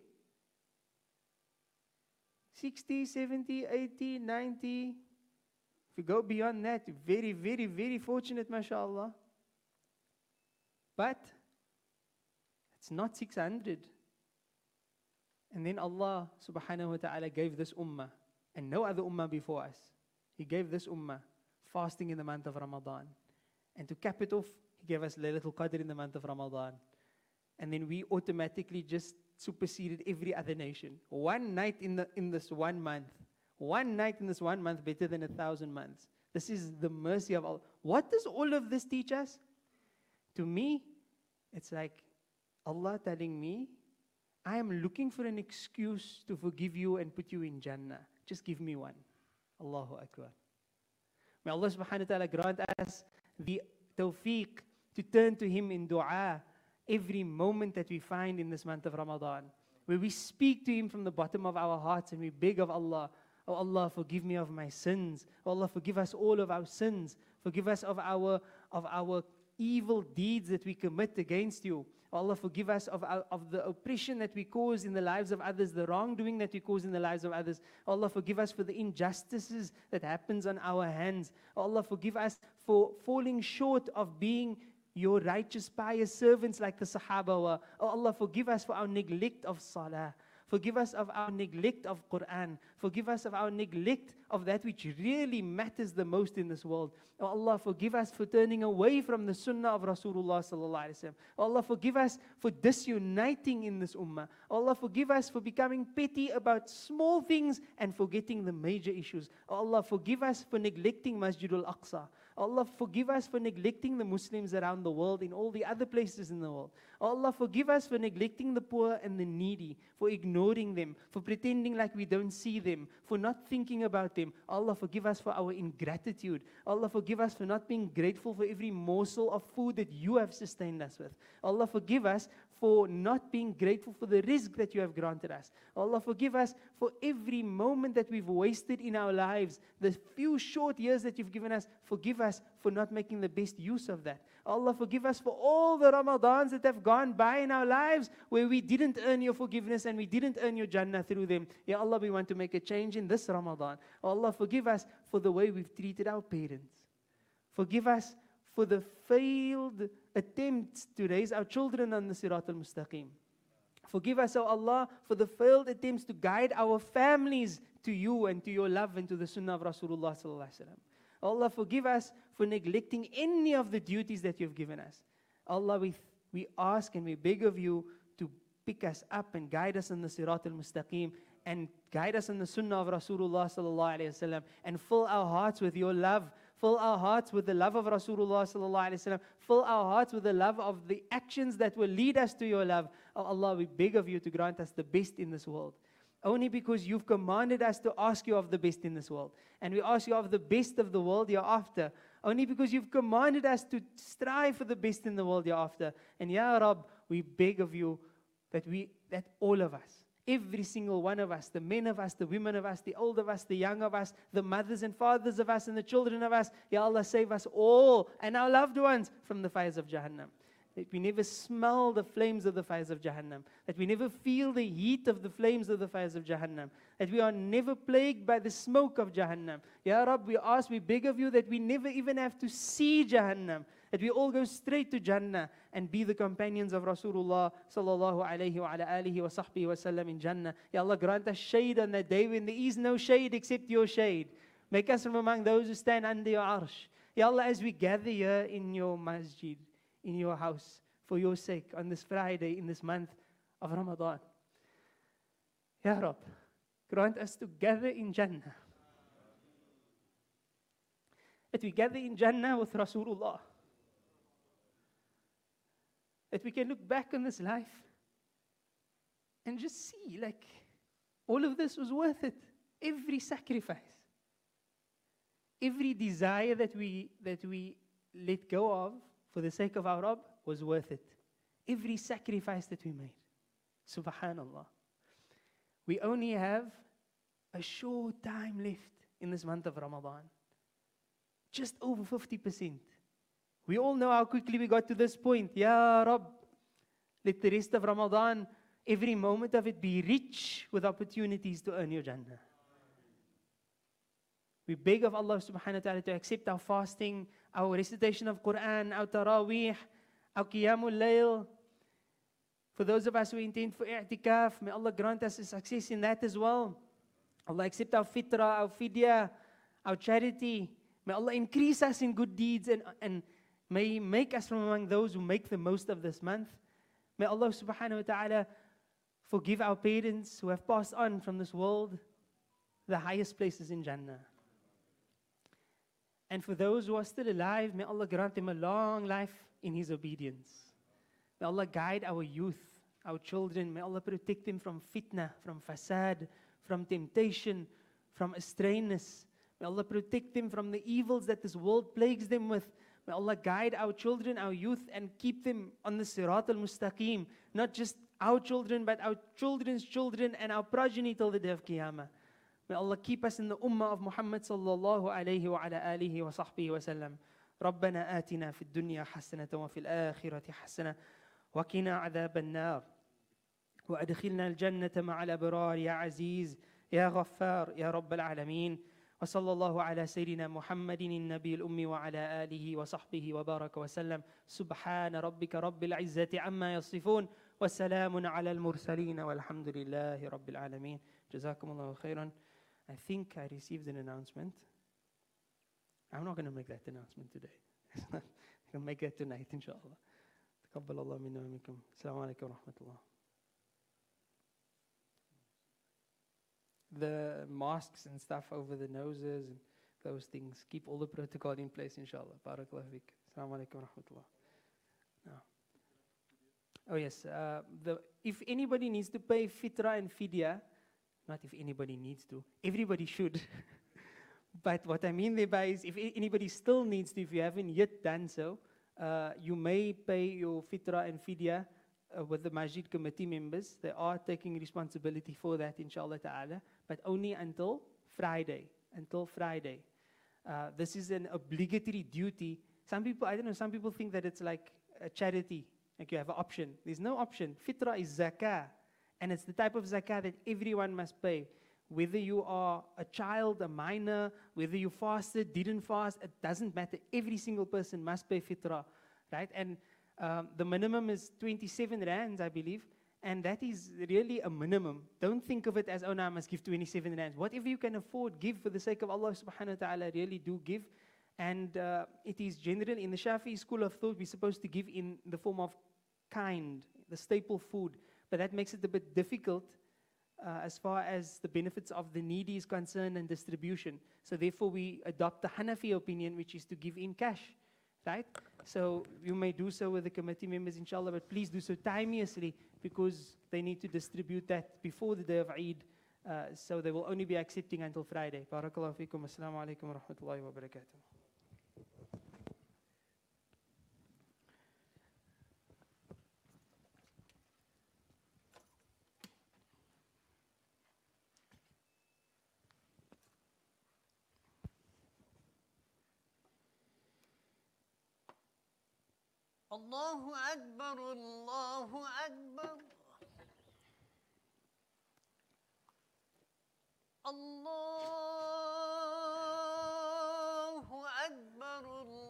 sixty, seventy, eighty, ninety. If you go beyond that, you're very, very, very fortunate, mashallah. But it's not six hundred. And then Allah subhanahu wa ta'ala gave this ummah, and no other ummah before us. He gave this ummah fasting in the month of Ramadan. And to cap it off, He gave us Laylatul Qadr in the month of Ramadan. And then we automatically just superseded every other nation. One night in, the, in this one month. One night in this one month better than a thousand months. This is the mercy of Allah. What does all of this teach us? To me, it's like Allah telling me, I am looking for an excuse to forgive you and put you in Jannah. Just give me one. Allahu Akbar. May Allah subhanahu wa ta'ala grant us the tawfiq to turn to Him in dua every moment that we find in this month of Ramadan, where we speak to Him from the bottom of our hearts and we beg of Allah, oh Allah, forgive me of my sins. Oh Allah, forgive us all of our sins. Forgive us of our, of our evil deeds that we commit against you. Oh Allah, forgive us of, our, of the oppression that we cause in the lives of others, the wrongdoing that we cause in the lives of others. Oh Allah, forgive us for the injustices that happens on our hands. Oh Allah, forgive us for falling short of being your righteous, pious servants like the Sahaba were. Oh Allah, forgive us for our neglect of Salah. Forgive us of our neglect of Quran. Forgive us of our neglect of that which really matters the most in this world. Oh Allah, forgive us for turning away from the sunnah of Rasulullah sallallahu alaihi wasallam. Oh Allah, forgive us for disuniting in this ummah. Oh Allah, forgive us for becoming petty about small things and forgetting the major issues. Oh Allah, forgive us for neglecting Masjidul Aqsa. Allah, forgive us for neglecting the Muslims around the world in all the other places in the world. Allah, forgive us for neglecting the poor and the needy, for ignoring them, for pretending like we don't see them, for not thinking about them. Allah, forgive us for our ingratitude. Allah, forgive us for not being grateful for every morsel of food that you have sustained us with. Allah, forgive us for not being grateful for the rizq that you have granted us. Allah, forgive us for every moment that we've wasted in our lives, the few short years that you've given us. Forgive us for not making the best use of that. Allah, forgive us for all the Ramadans that have gone by in our lives where we didn't earn your forgiveness and we didn't earn your Jannah through them. Ya Allah, we want to make a change in this Ramadan. Allah, forgive us for the way we've treated our parents. Forgive us for the failed attempts to raise our children on the Sirat al-Mustaqim. Forgive us, O Allah, for the failed attempts to guide our families to you and to your love and to the Sunnah of Rasulullah sallallahu alaihi wasallam. Allah, forgive us for neglecting any of the duties that you've given us. Allah, we, we ask and we beg of you to pick us up and guide us on the Sirat al-Mustaqim and guide us on the Sunnah of Rasulullah sallallahu alaihi wasallam and fill our hearts with your love. Fill our hearts with the love of Rasulullah sallallahu alaihi wasallam. Fill our hearts with the love of the actions that will lead us to your love. Oh Allah, we beg of you to grant us the best in this world. only because you've commanded us to ask you of the best in this world. And we ask you of the best of the world hereafter, only because you've commanded us to strive for the best in the world hereafter. And Ya Rab, we beg of you that we, that all of us, every single one of us, the men of us, the women of us, the old of us, the young of us, the mothers and fathers of us, and the children of us, Ya Allah, save us all and our loved ones from the fires of Jahannam. That we never smell the flames of the fires of Jahannam. That we never feel the heat of the flames of the fires of Jahannam. That we are never plagued by the smoke of Jahannam. Ya Rab, we ask, we beg of you that we never even have to see Jahannam. That we all go straight to Jannah and be the companions of Rasulullah sallallahu alayhi wa ala alihi wa sahbihi wa sallam in Jannah. Ya Allah, grant us shade on that day when there is no shade except your shade. Make us from among those who stand under your arsh. Ya Allah, as we gather here in your masjid, in your house, for your sake, on this Friday, in this month of Ramadan. Ya Rab, grant us to gather in Jannah. That we gather in Jannah with Rasulullah. That we can look back on this life and just see, like, all of this was worth it. Every sacrifice. Every desire that we, that we let go of for the sake of our Rabb was worth it. Every sacrifice that we made. Subhanallah. We only have a short time left in this month of Ramadan. Just over fifty percent. We all know how quickly we got to this point. Ya Rabb, let the rest of Ramadan, every moment of it be rich with opportunities to earn your Jannah. We beg of Allah subhanahu wa ta'ala to accept our fasting, our recitation of Quran, our taraweeh, our qiyamul layl. For those of us who intend for i'tikaf, may Allah grant us a success in that as well. Allah accept our fitrah, our fidya, our charity. May Allah increase us in good deeds and, and may He make us from among those who make the most of this month. May Allah subhanahu wa ta'ala forgive our parents who have passed on from this world, the highest places in Jannah. And for those who are still alive, may Allah grant them a long life in His obedience. May Allah guide our youth, our children. May Allah protect them from fitna, from fasad, from temptation, from astrayness. May Allah protect them from the evils that this world plagues them with. May Allah guide our children, our youth, and keep them on the Sirat al-Mustaqim. Not just our children, but our children's children and our progeny till the day of Qiyamah. May Allah keep us in the ummah of Muhammad sallallahu alayhi wa ala alihi wa sahbihi wa sallam. ربنا آتنا في الدنيا حسنة وفي الآخرة حسنة وقنا عذاب النار وأدخلنا الجنة مع الأبرار يا عزيز يا غفار يا رب العالمين وصلى الله على سيدنا محمد النبي الأمي وعلى آله وصحبه وبارك وسلم سبحان ربك رب العزة عما يصفون والسلام على المرسلين والحمد لله رب العالمين جزاكم الله خيرا. I think I received an announcement. I'm not going to make that announcement today. I'm going to make that tonight, inshallah. تقبل الله منا ومنكم. السلام عليكم ورحمة الله. The masks and stuff over the noses and those things, keep all the protocol in place, inshallah. Barakallahu fik. Assalamu alaikum wa rahmatullah. No. Oh yes, uh, the, if anybody needs to pay fitra and fidya, not if anybody needs to, everybody should. But what I mean thereby is if anybody still needs to, if you haven't yet done so, uh, you may pay your fitra and fidya uh, with the masjid committee members. They are taking responsibility for that, inshallah ta'ala, but only until Friday, until Friday. Uh, this is an obligatory duty. Some people, I don't know, some people think that it's like a charity, like you have an option. There's no option. Fitra is zakah, and it's the type of zakah that everyone must pay. Whether you are a child, a minor, whether you fasted, didn't fast, it doesn't matter. Every single person must pay fitra, right? And um, the minimum is twenty-seven rands, I believe, and that is really a minimum. Don't think of it as, oh no, I must give twenty-seven rands. Whatever you can afford, give for the sake of Allah subhanahu wa ta'ala, really do give. And uh, it is generally, in the Shafi'i school of thought, we're supposed to give in the form of kind, the staple food, but that makes it a bit difficult Uh, as far as the benefits of the needy is concerned and distribution. So therefore we adopt the Hanafi opinion, which is to give in cash, right? So you may do so with the committee members, inshallah, but please do so timeously because they need to distribute that before the day of Eid Uh, so they will only be accepting until Friday. Barakallahu feekum. Assalamu alaikum wa rahmatullahi wa barakatuh. Allahu Akbar, Allahu Akbar. Allahu Akbar,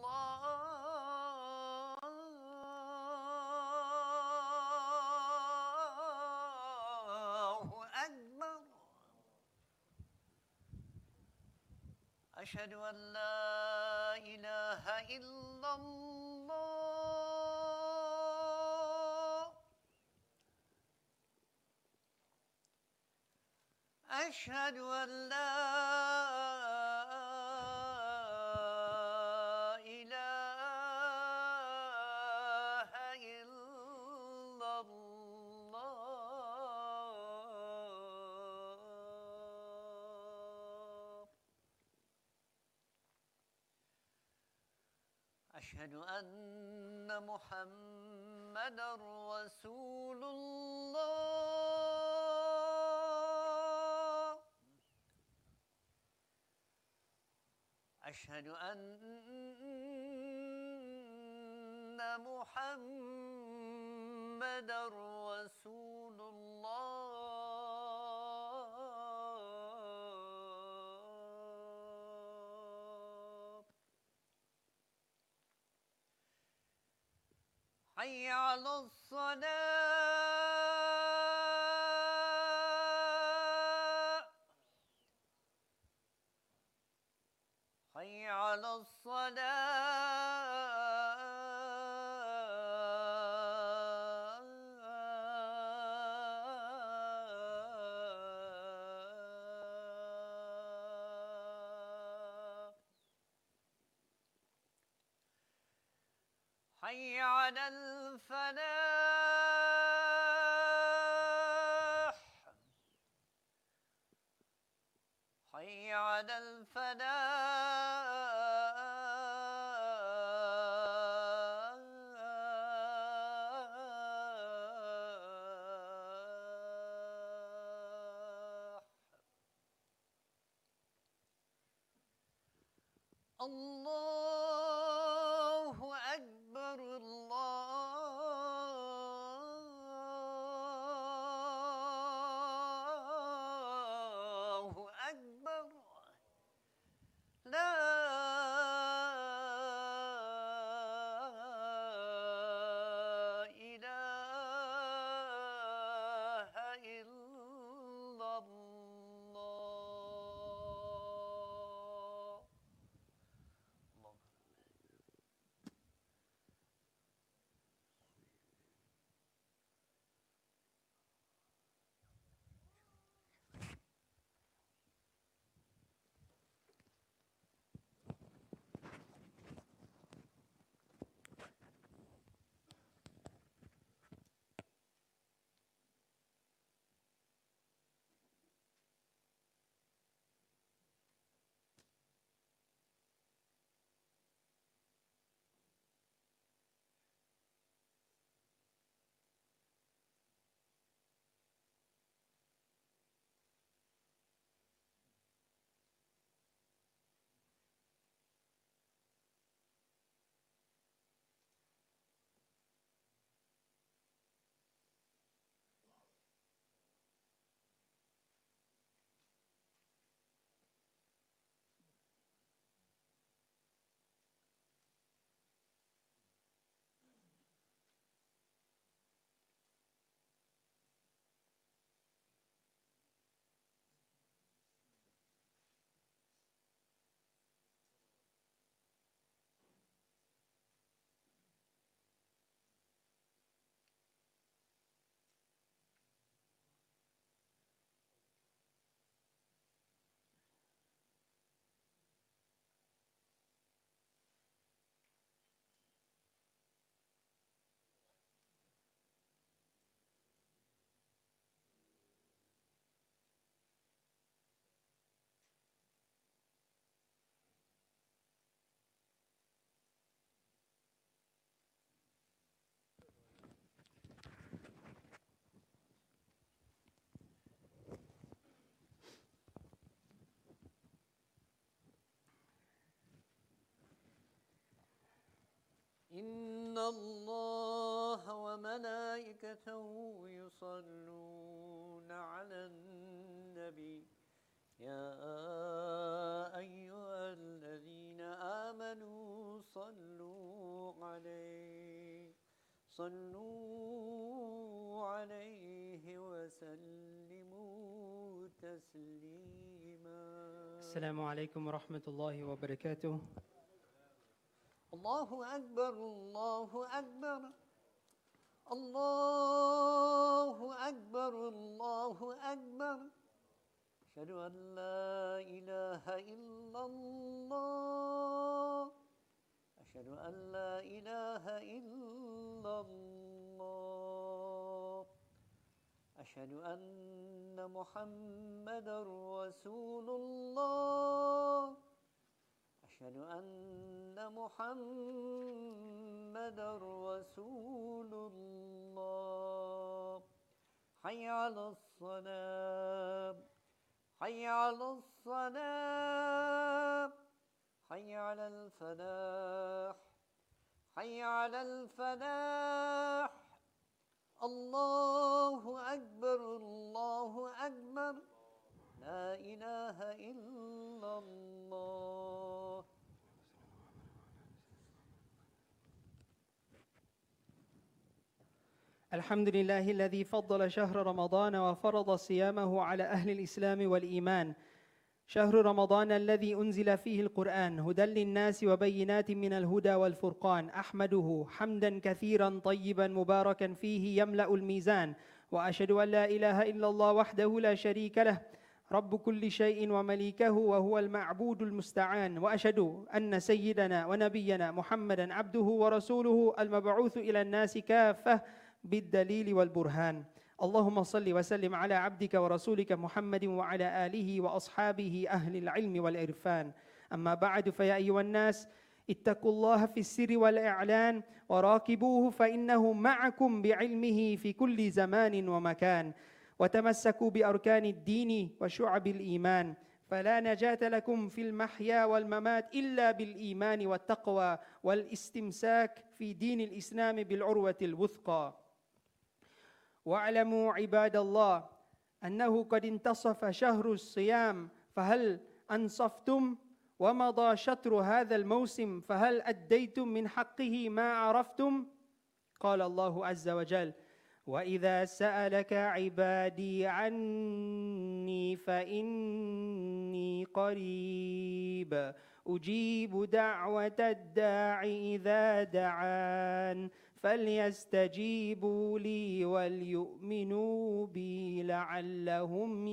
Allahu Akbar. Ashhadu an la ilaha illallah. أشهد أن لا إله إلا الله. أشهد أن محمدًا رسول الله. أشهد أن محمدًا رسول الله. حي على الصلاة. حي على الصلاة. حي على الفلاح. حي على الفلاح. الله أكبر، الله أكبر. لا إله إلا الله. إن الله وملائكته يصلون على النبي يا أيها الذين آمنوا صلوا عليه صلوا عليه وسلموا تسليما. السلام عليكم ورحمة الله وبركاته. الله أكبر الله أكبر الله أكبر الله أكبر أشهد أن لا إله إلا الله أشهد أن لا إله إلا الله أشهد أن محمدا رسول الله أشهد أن محمدا رسول الله حي على الصلاة حي على الصلاة حي على الفلاح حي على الفلاح. الله أكبر الله أكبر لا إله إلا الله. الحمد لله الذي فضل شهر رمضان وفرض صيامه على أهل الإسلام والإيمان. شهر رمضان الذي أنزل فيه القرآن هدى للناس وبينات من الهدى والفرقان. أحمده حمدا كثيرا طيبا مباركا فيه يملأ الميزان، وأشهد أن لا إله إلا الله وحده لا شريك له رب كل شيء ومليكه وهو المعبود المستعان. وأشهد أن سيدنا ونبينا محمدا عبده ورسوله المبعوث إلى الناس كافة بالدليل والبرهان. اللهم صل وسلم على عبدك ورسولك محمد وعلى آله وأصحابه أهل العلم والإرفان. أما بعد، فيا أيها الناس اتقوا الله في السر والإعلان وراقبوه فإنه معكم بعلمه في كل زمان ومكان. وتمسكوا بأركان الدين وشعب الإيمان، فلا نجاة لكم في المحيا والممات إلا بالإيمان والتقوى والاستمساك في دين الإسلام بالعروة الوثقى. واعلموا عباد الله أنه قد انتصف شهر الصيام، فهل أنصفتم؟ ومضى شطر هذا الموسم، فهل أديتم من حقه ما عرفتم؟ قال الله عز وجل: وإذا سألك عبادي عني فإني قريب أجيب دعوة الداع إذا دعان فليستجيبوا لي وليؤمنوا بي لعلهم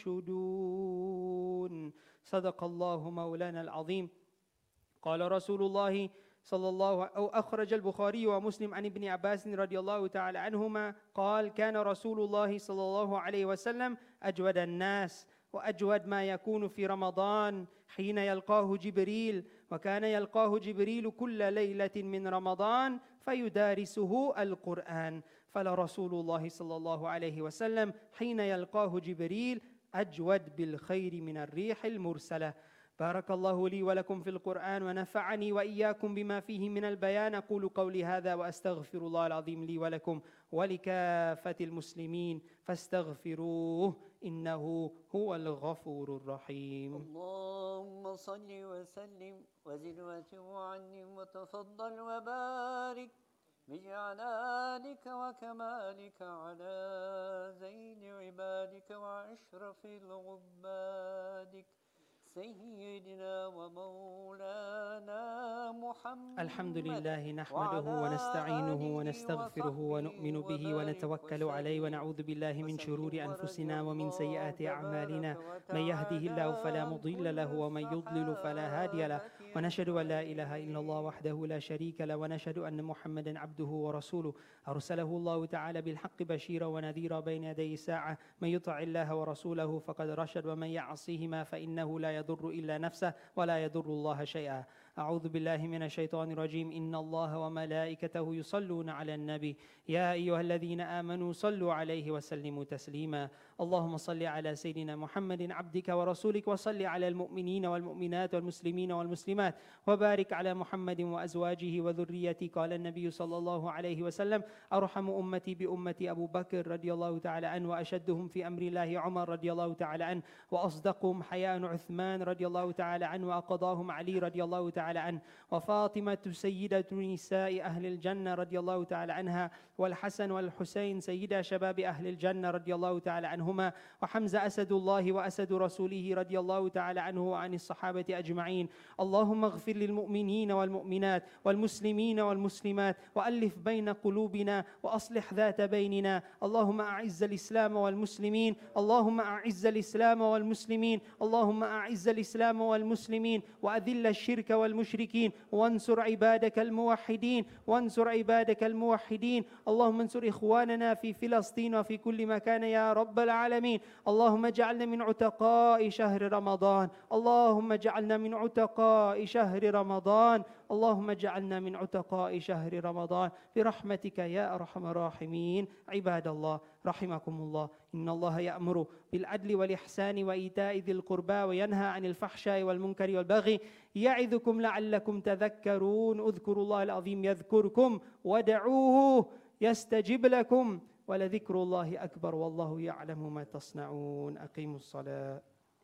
يرشدون. صدق الله مولانا العظيم. قال رسول الله صلى الله أو أخرج البخاري ومسلم عن ابن عباس رضي الله تعالى عنهما قال: كان رسول الله صلى الله عليه وسلم أجود الناس، وأجود ما يكون في رمضان حين يلقاه جبريل، وكان يلقاه جبريل كل ليلة من رمضان فيدارسه القرآن. فلرسول الله صلى الله عليه وسلم حين يلقاه جبريل أجود بالخير من الريح المرسلة. بارك الله لي ولكم في القرآن ونفعني وإياكم بما فيه من البيان. أقول قولي هذا وأستغفر الله العظيم لي ولكم ولكافة المسلمين فاستغفروه إنه هو الغفور الرحيم. اللهم صل وسلم وزد وعنهم وتفضل وبارك بجلالك وكمالك على زين عبادك وأشرف العبادك سيدنا ومولانا محمد. الحمد لله نحمده ونستعينه ونستغفره ونؤمن به ونتوكل عليه ونعوذ بالله من شرور أنفسنا ومن سيئات أعمالنا. من يهده الله فلا مضل له ومن يضلل فلا هادي له، ونشهد أن لا إله إلا الله وحده لا شريك له، ونشهد أن محمدا عبده ورسوله أرسله الله تعالى بالحق بشيرا ونذيرا بين يدي الساعة. من يطع الله ورسوله فقد رشد، ومن يعصيهما فإنه لا يضر إلا نفسه ولا يضر الله شيئا. أعوذ بالله من الشيطان الرجيم إن الله وملائكته يصلون على النبي يا أيها الذين آمنوا صلوا عليه وسلموا تسليما اللهم صل على سيدنا محمد عبدك ورسولك وصل على المؤمنين والمؤمنات والمسلمين والمسلمات وبارك على محمد وأزواجه وذريته. قال النبي صلى الله عليه وسلم أرحم أمتي بأمتي أبو بكر رضي الله تعالى عنه وأشدهم في أمر الله عمر رضي الله تعالى عنه وأصدقهم حياء عثمان رضي الله تعالى عنه وأقضاهم علي رضي الله تعالى عنه وفاطمة سيدة نساء أهل الجنة رضي الله تعالى عنها والحسن والحسين سيدا شباب أهل الجنة رضي الله تعالى عنهما وحمزة أسد الله وأسد رسوله رضي الله تعالى عنه وعن الصحابة أجمعين. اللهم اغفر للمؤمنين والمؤمنات والمسلمين والمسلمات وألف بين قلوبنا وأصلح ذات بيننا. اللهم أعز الإسلام والمسلمين اللهم أعز الإسلام والمسلمين اللهم أعز الإسلام والمسلمين وأذل الشرك والمشركين وانصر عبادك الموحدين وانصر عبادك الموحدين. اللهم انصر إخواننا في فلسطين وفي كل مكان يا رب العالمين. اللهم اجعلنا من عتقاء شهر رمضان اللهم اجعلنا من عتقاء شهر رمضان اللهم اجعلنا من عتقاء شهر رمضان برحمتك يا أرحم الراحمين. عباد الله رحمكم الله إن الله يأمر بالعدل والإحسان وإيتاء ذي القربى وينهى عن الفحشاء والمنكر والبغي يعظكم لعلكم تذكرون. اذكروا الله العظيم يذكركم ودعوه يستجب لكم ولذكر الله أكبر والله يعلم ما تصنعون. أقيموا الصلاة.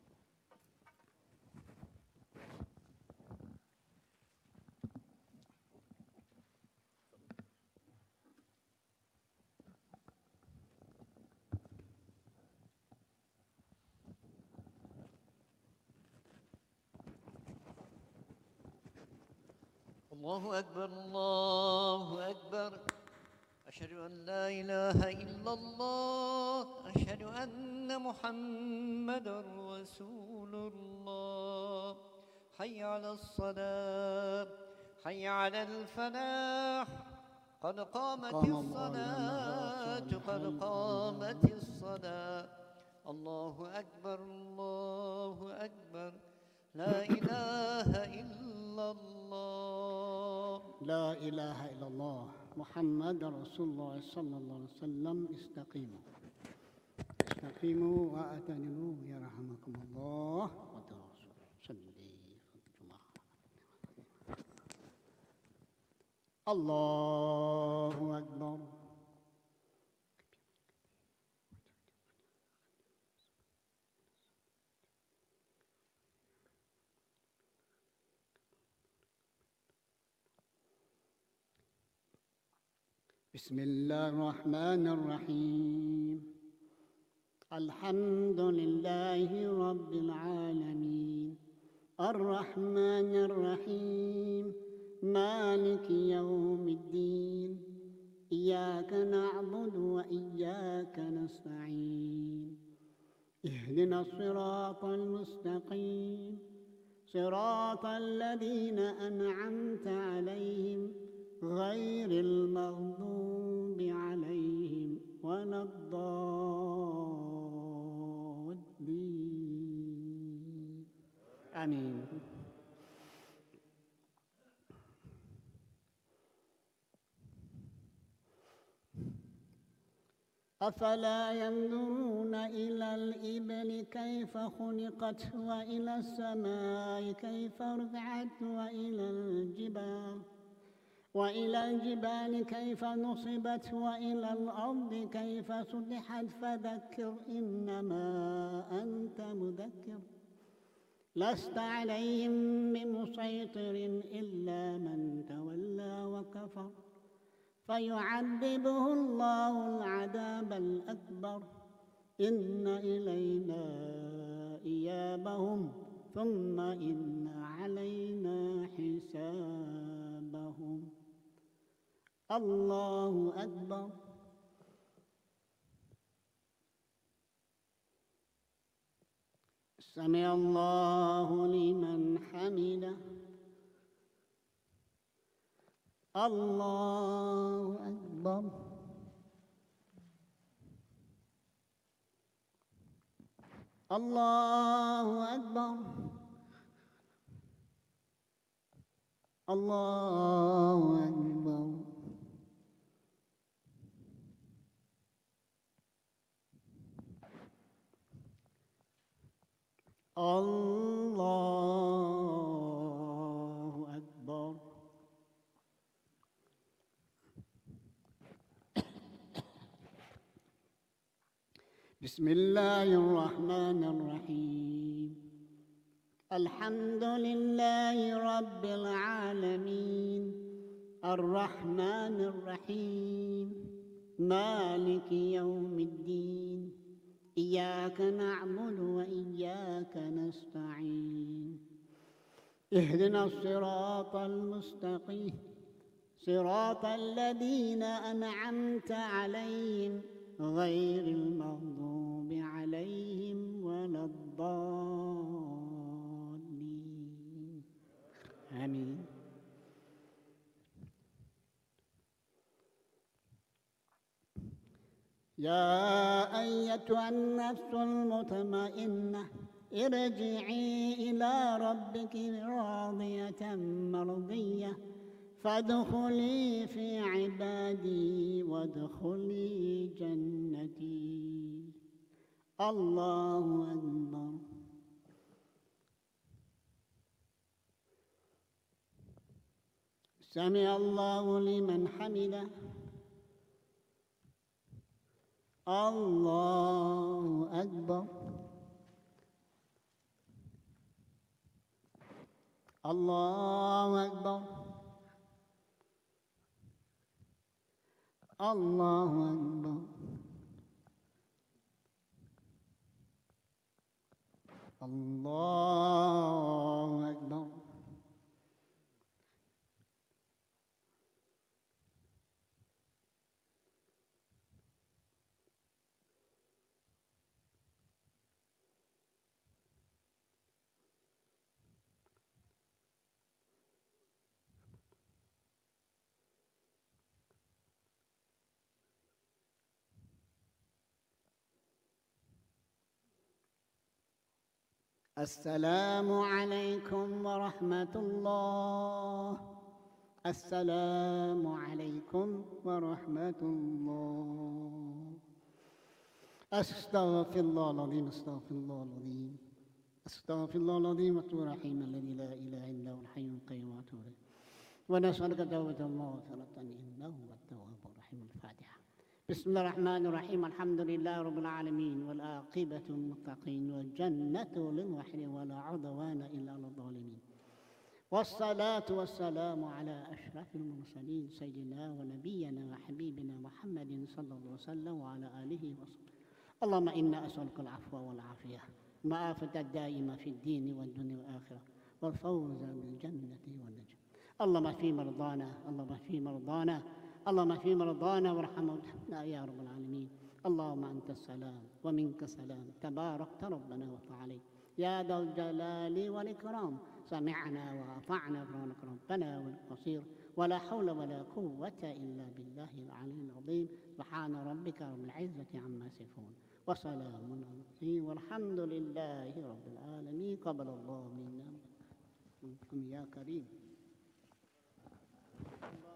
الله أكبر الله أكبر أشهد أن لا إله إلا الله أشهد أن محمدا رسول الله. حي على الصلاة حي على الفلاح قد قامت الصلاة قد قامت الصلاة. الله أكبر الله أكبر لا إله إلا الله لا إله إلا الله محمد رسول الله صلى الله عليه وسلم. استقيموا استقيموا واعتدلوا يرحمكم الله. الله أكبر. بسم الله الرحمن الرحيم. الحمد لله رب العالمين الرحمن الرحيم مالك يوم الدين إياك نعبد وإياك نستعين اهدنا الصراط المستقيم صراط الذين أنعمت عليهم غير المغضوب عليهم ولا الضالين آمين. أفلا ينظرون إلى الإبل كيف خلقت وإلى السماء كيف رفعت وإلى الجبال وإلى الجبال كيف نصبت وإلى الأرض كيف سطحت فذكر إنما أنت مذكر لست عليهم بمسيطر إلا من تولى وكفر فيعذبه الله العذاب الأكبر إن إلينا إيابهم ثم إن علينا حسابهم. الله أكبر. سمع الله لمن حمده. الله أكبر. الله أكبر. الله أكبر. الله أكبر. بسم الله الرحمن الرحيم. الحمد لله رب العالمين الرحمن الرحيم مالك يوم الدين إياك نعبد وإياك نستعين اهدنا الصراط المستقيم صراط الذين أنعمت عليهم غير المغضوب عليهم ولا الضالين آمين. يا أيتها النفس المطمئنة ارجعي إلى ربك راضية مرضية فادخلي في عبادي وادخلي جنتي. الله أكبر. سمع الله لمن حمده. الله أكبر. الله أكبر. الله أكبر. الله أكبر. السلام عليكم ورحمة الله. السلام عليكم ورحمة الله. أستغفر الله العظيم. أستغفر الله العظيم. أستغفر الله العظيم وأتوب الرحيم الذي لا إله إلا هو الحي القيوم وأتوب إليه. ونسألك توبة الله ومغفرة إنه هو التواب الرحيم. الفاتحة. بسم الله الرحمن الرحيم. الحمد لله رب العالمين والعاقبة للمتقين والجنة للموحدين ولا عدوان إلا على الظالمين. والصلاة والسلام على أشرف المرسلين سيدنا ونبينا وحبيبنا محمد صلى الله عليه وسلم وعلى آله وصحبه. اللهم إنا أسألك العفو والعافية والعافية الدائمة في الدين والدنيا والآخرة والفوز بالجنة والنجاة. اللهم اشف مرضانا. اللهم اشف مرضانا. اللهم اشف مرضانا وارحم موتانا يا رب العالمين. اللهم أنت السلام ومنك السلام تباركت ربنا وتعالى يا ذا الجلال والإكرام. سمعنا وأطعنا غفرانك ربنا والقصير ولا حول ولا قوة إلا بالله العلي العظيم. سبحان ربك رب العزة عما يصفون وسلام على المرسلين والحمد لله رب العالمين. قبل الله منا منكم يا كريم.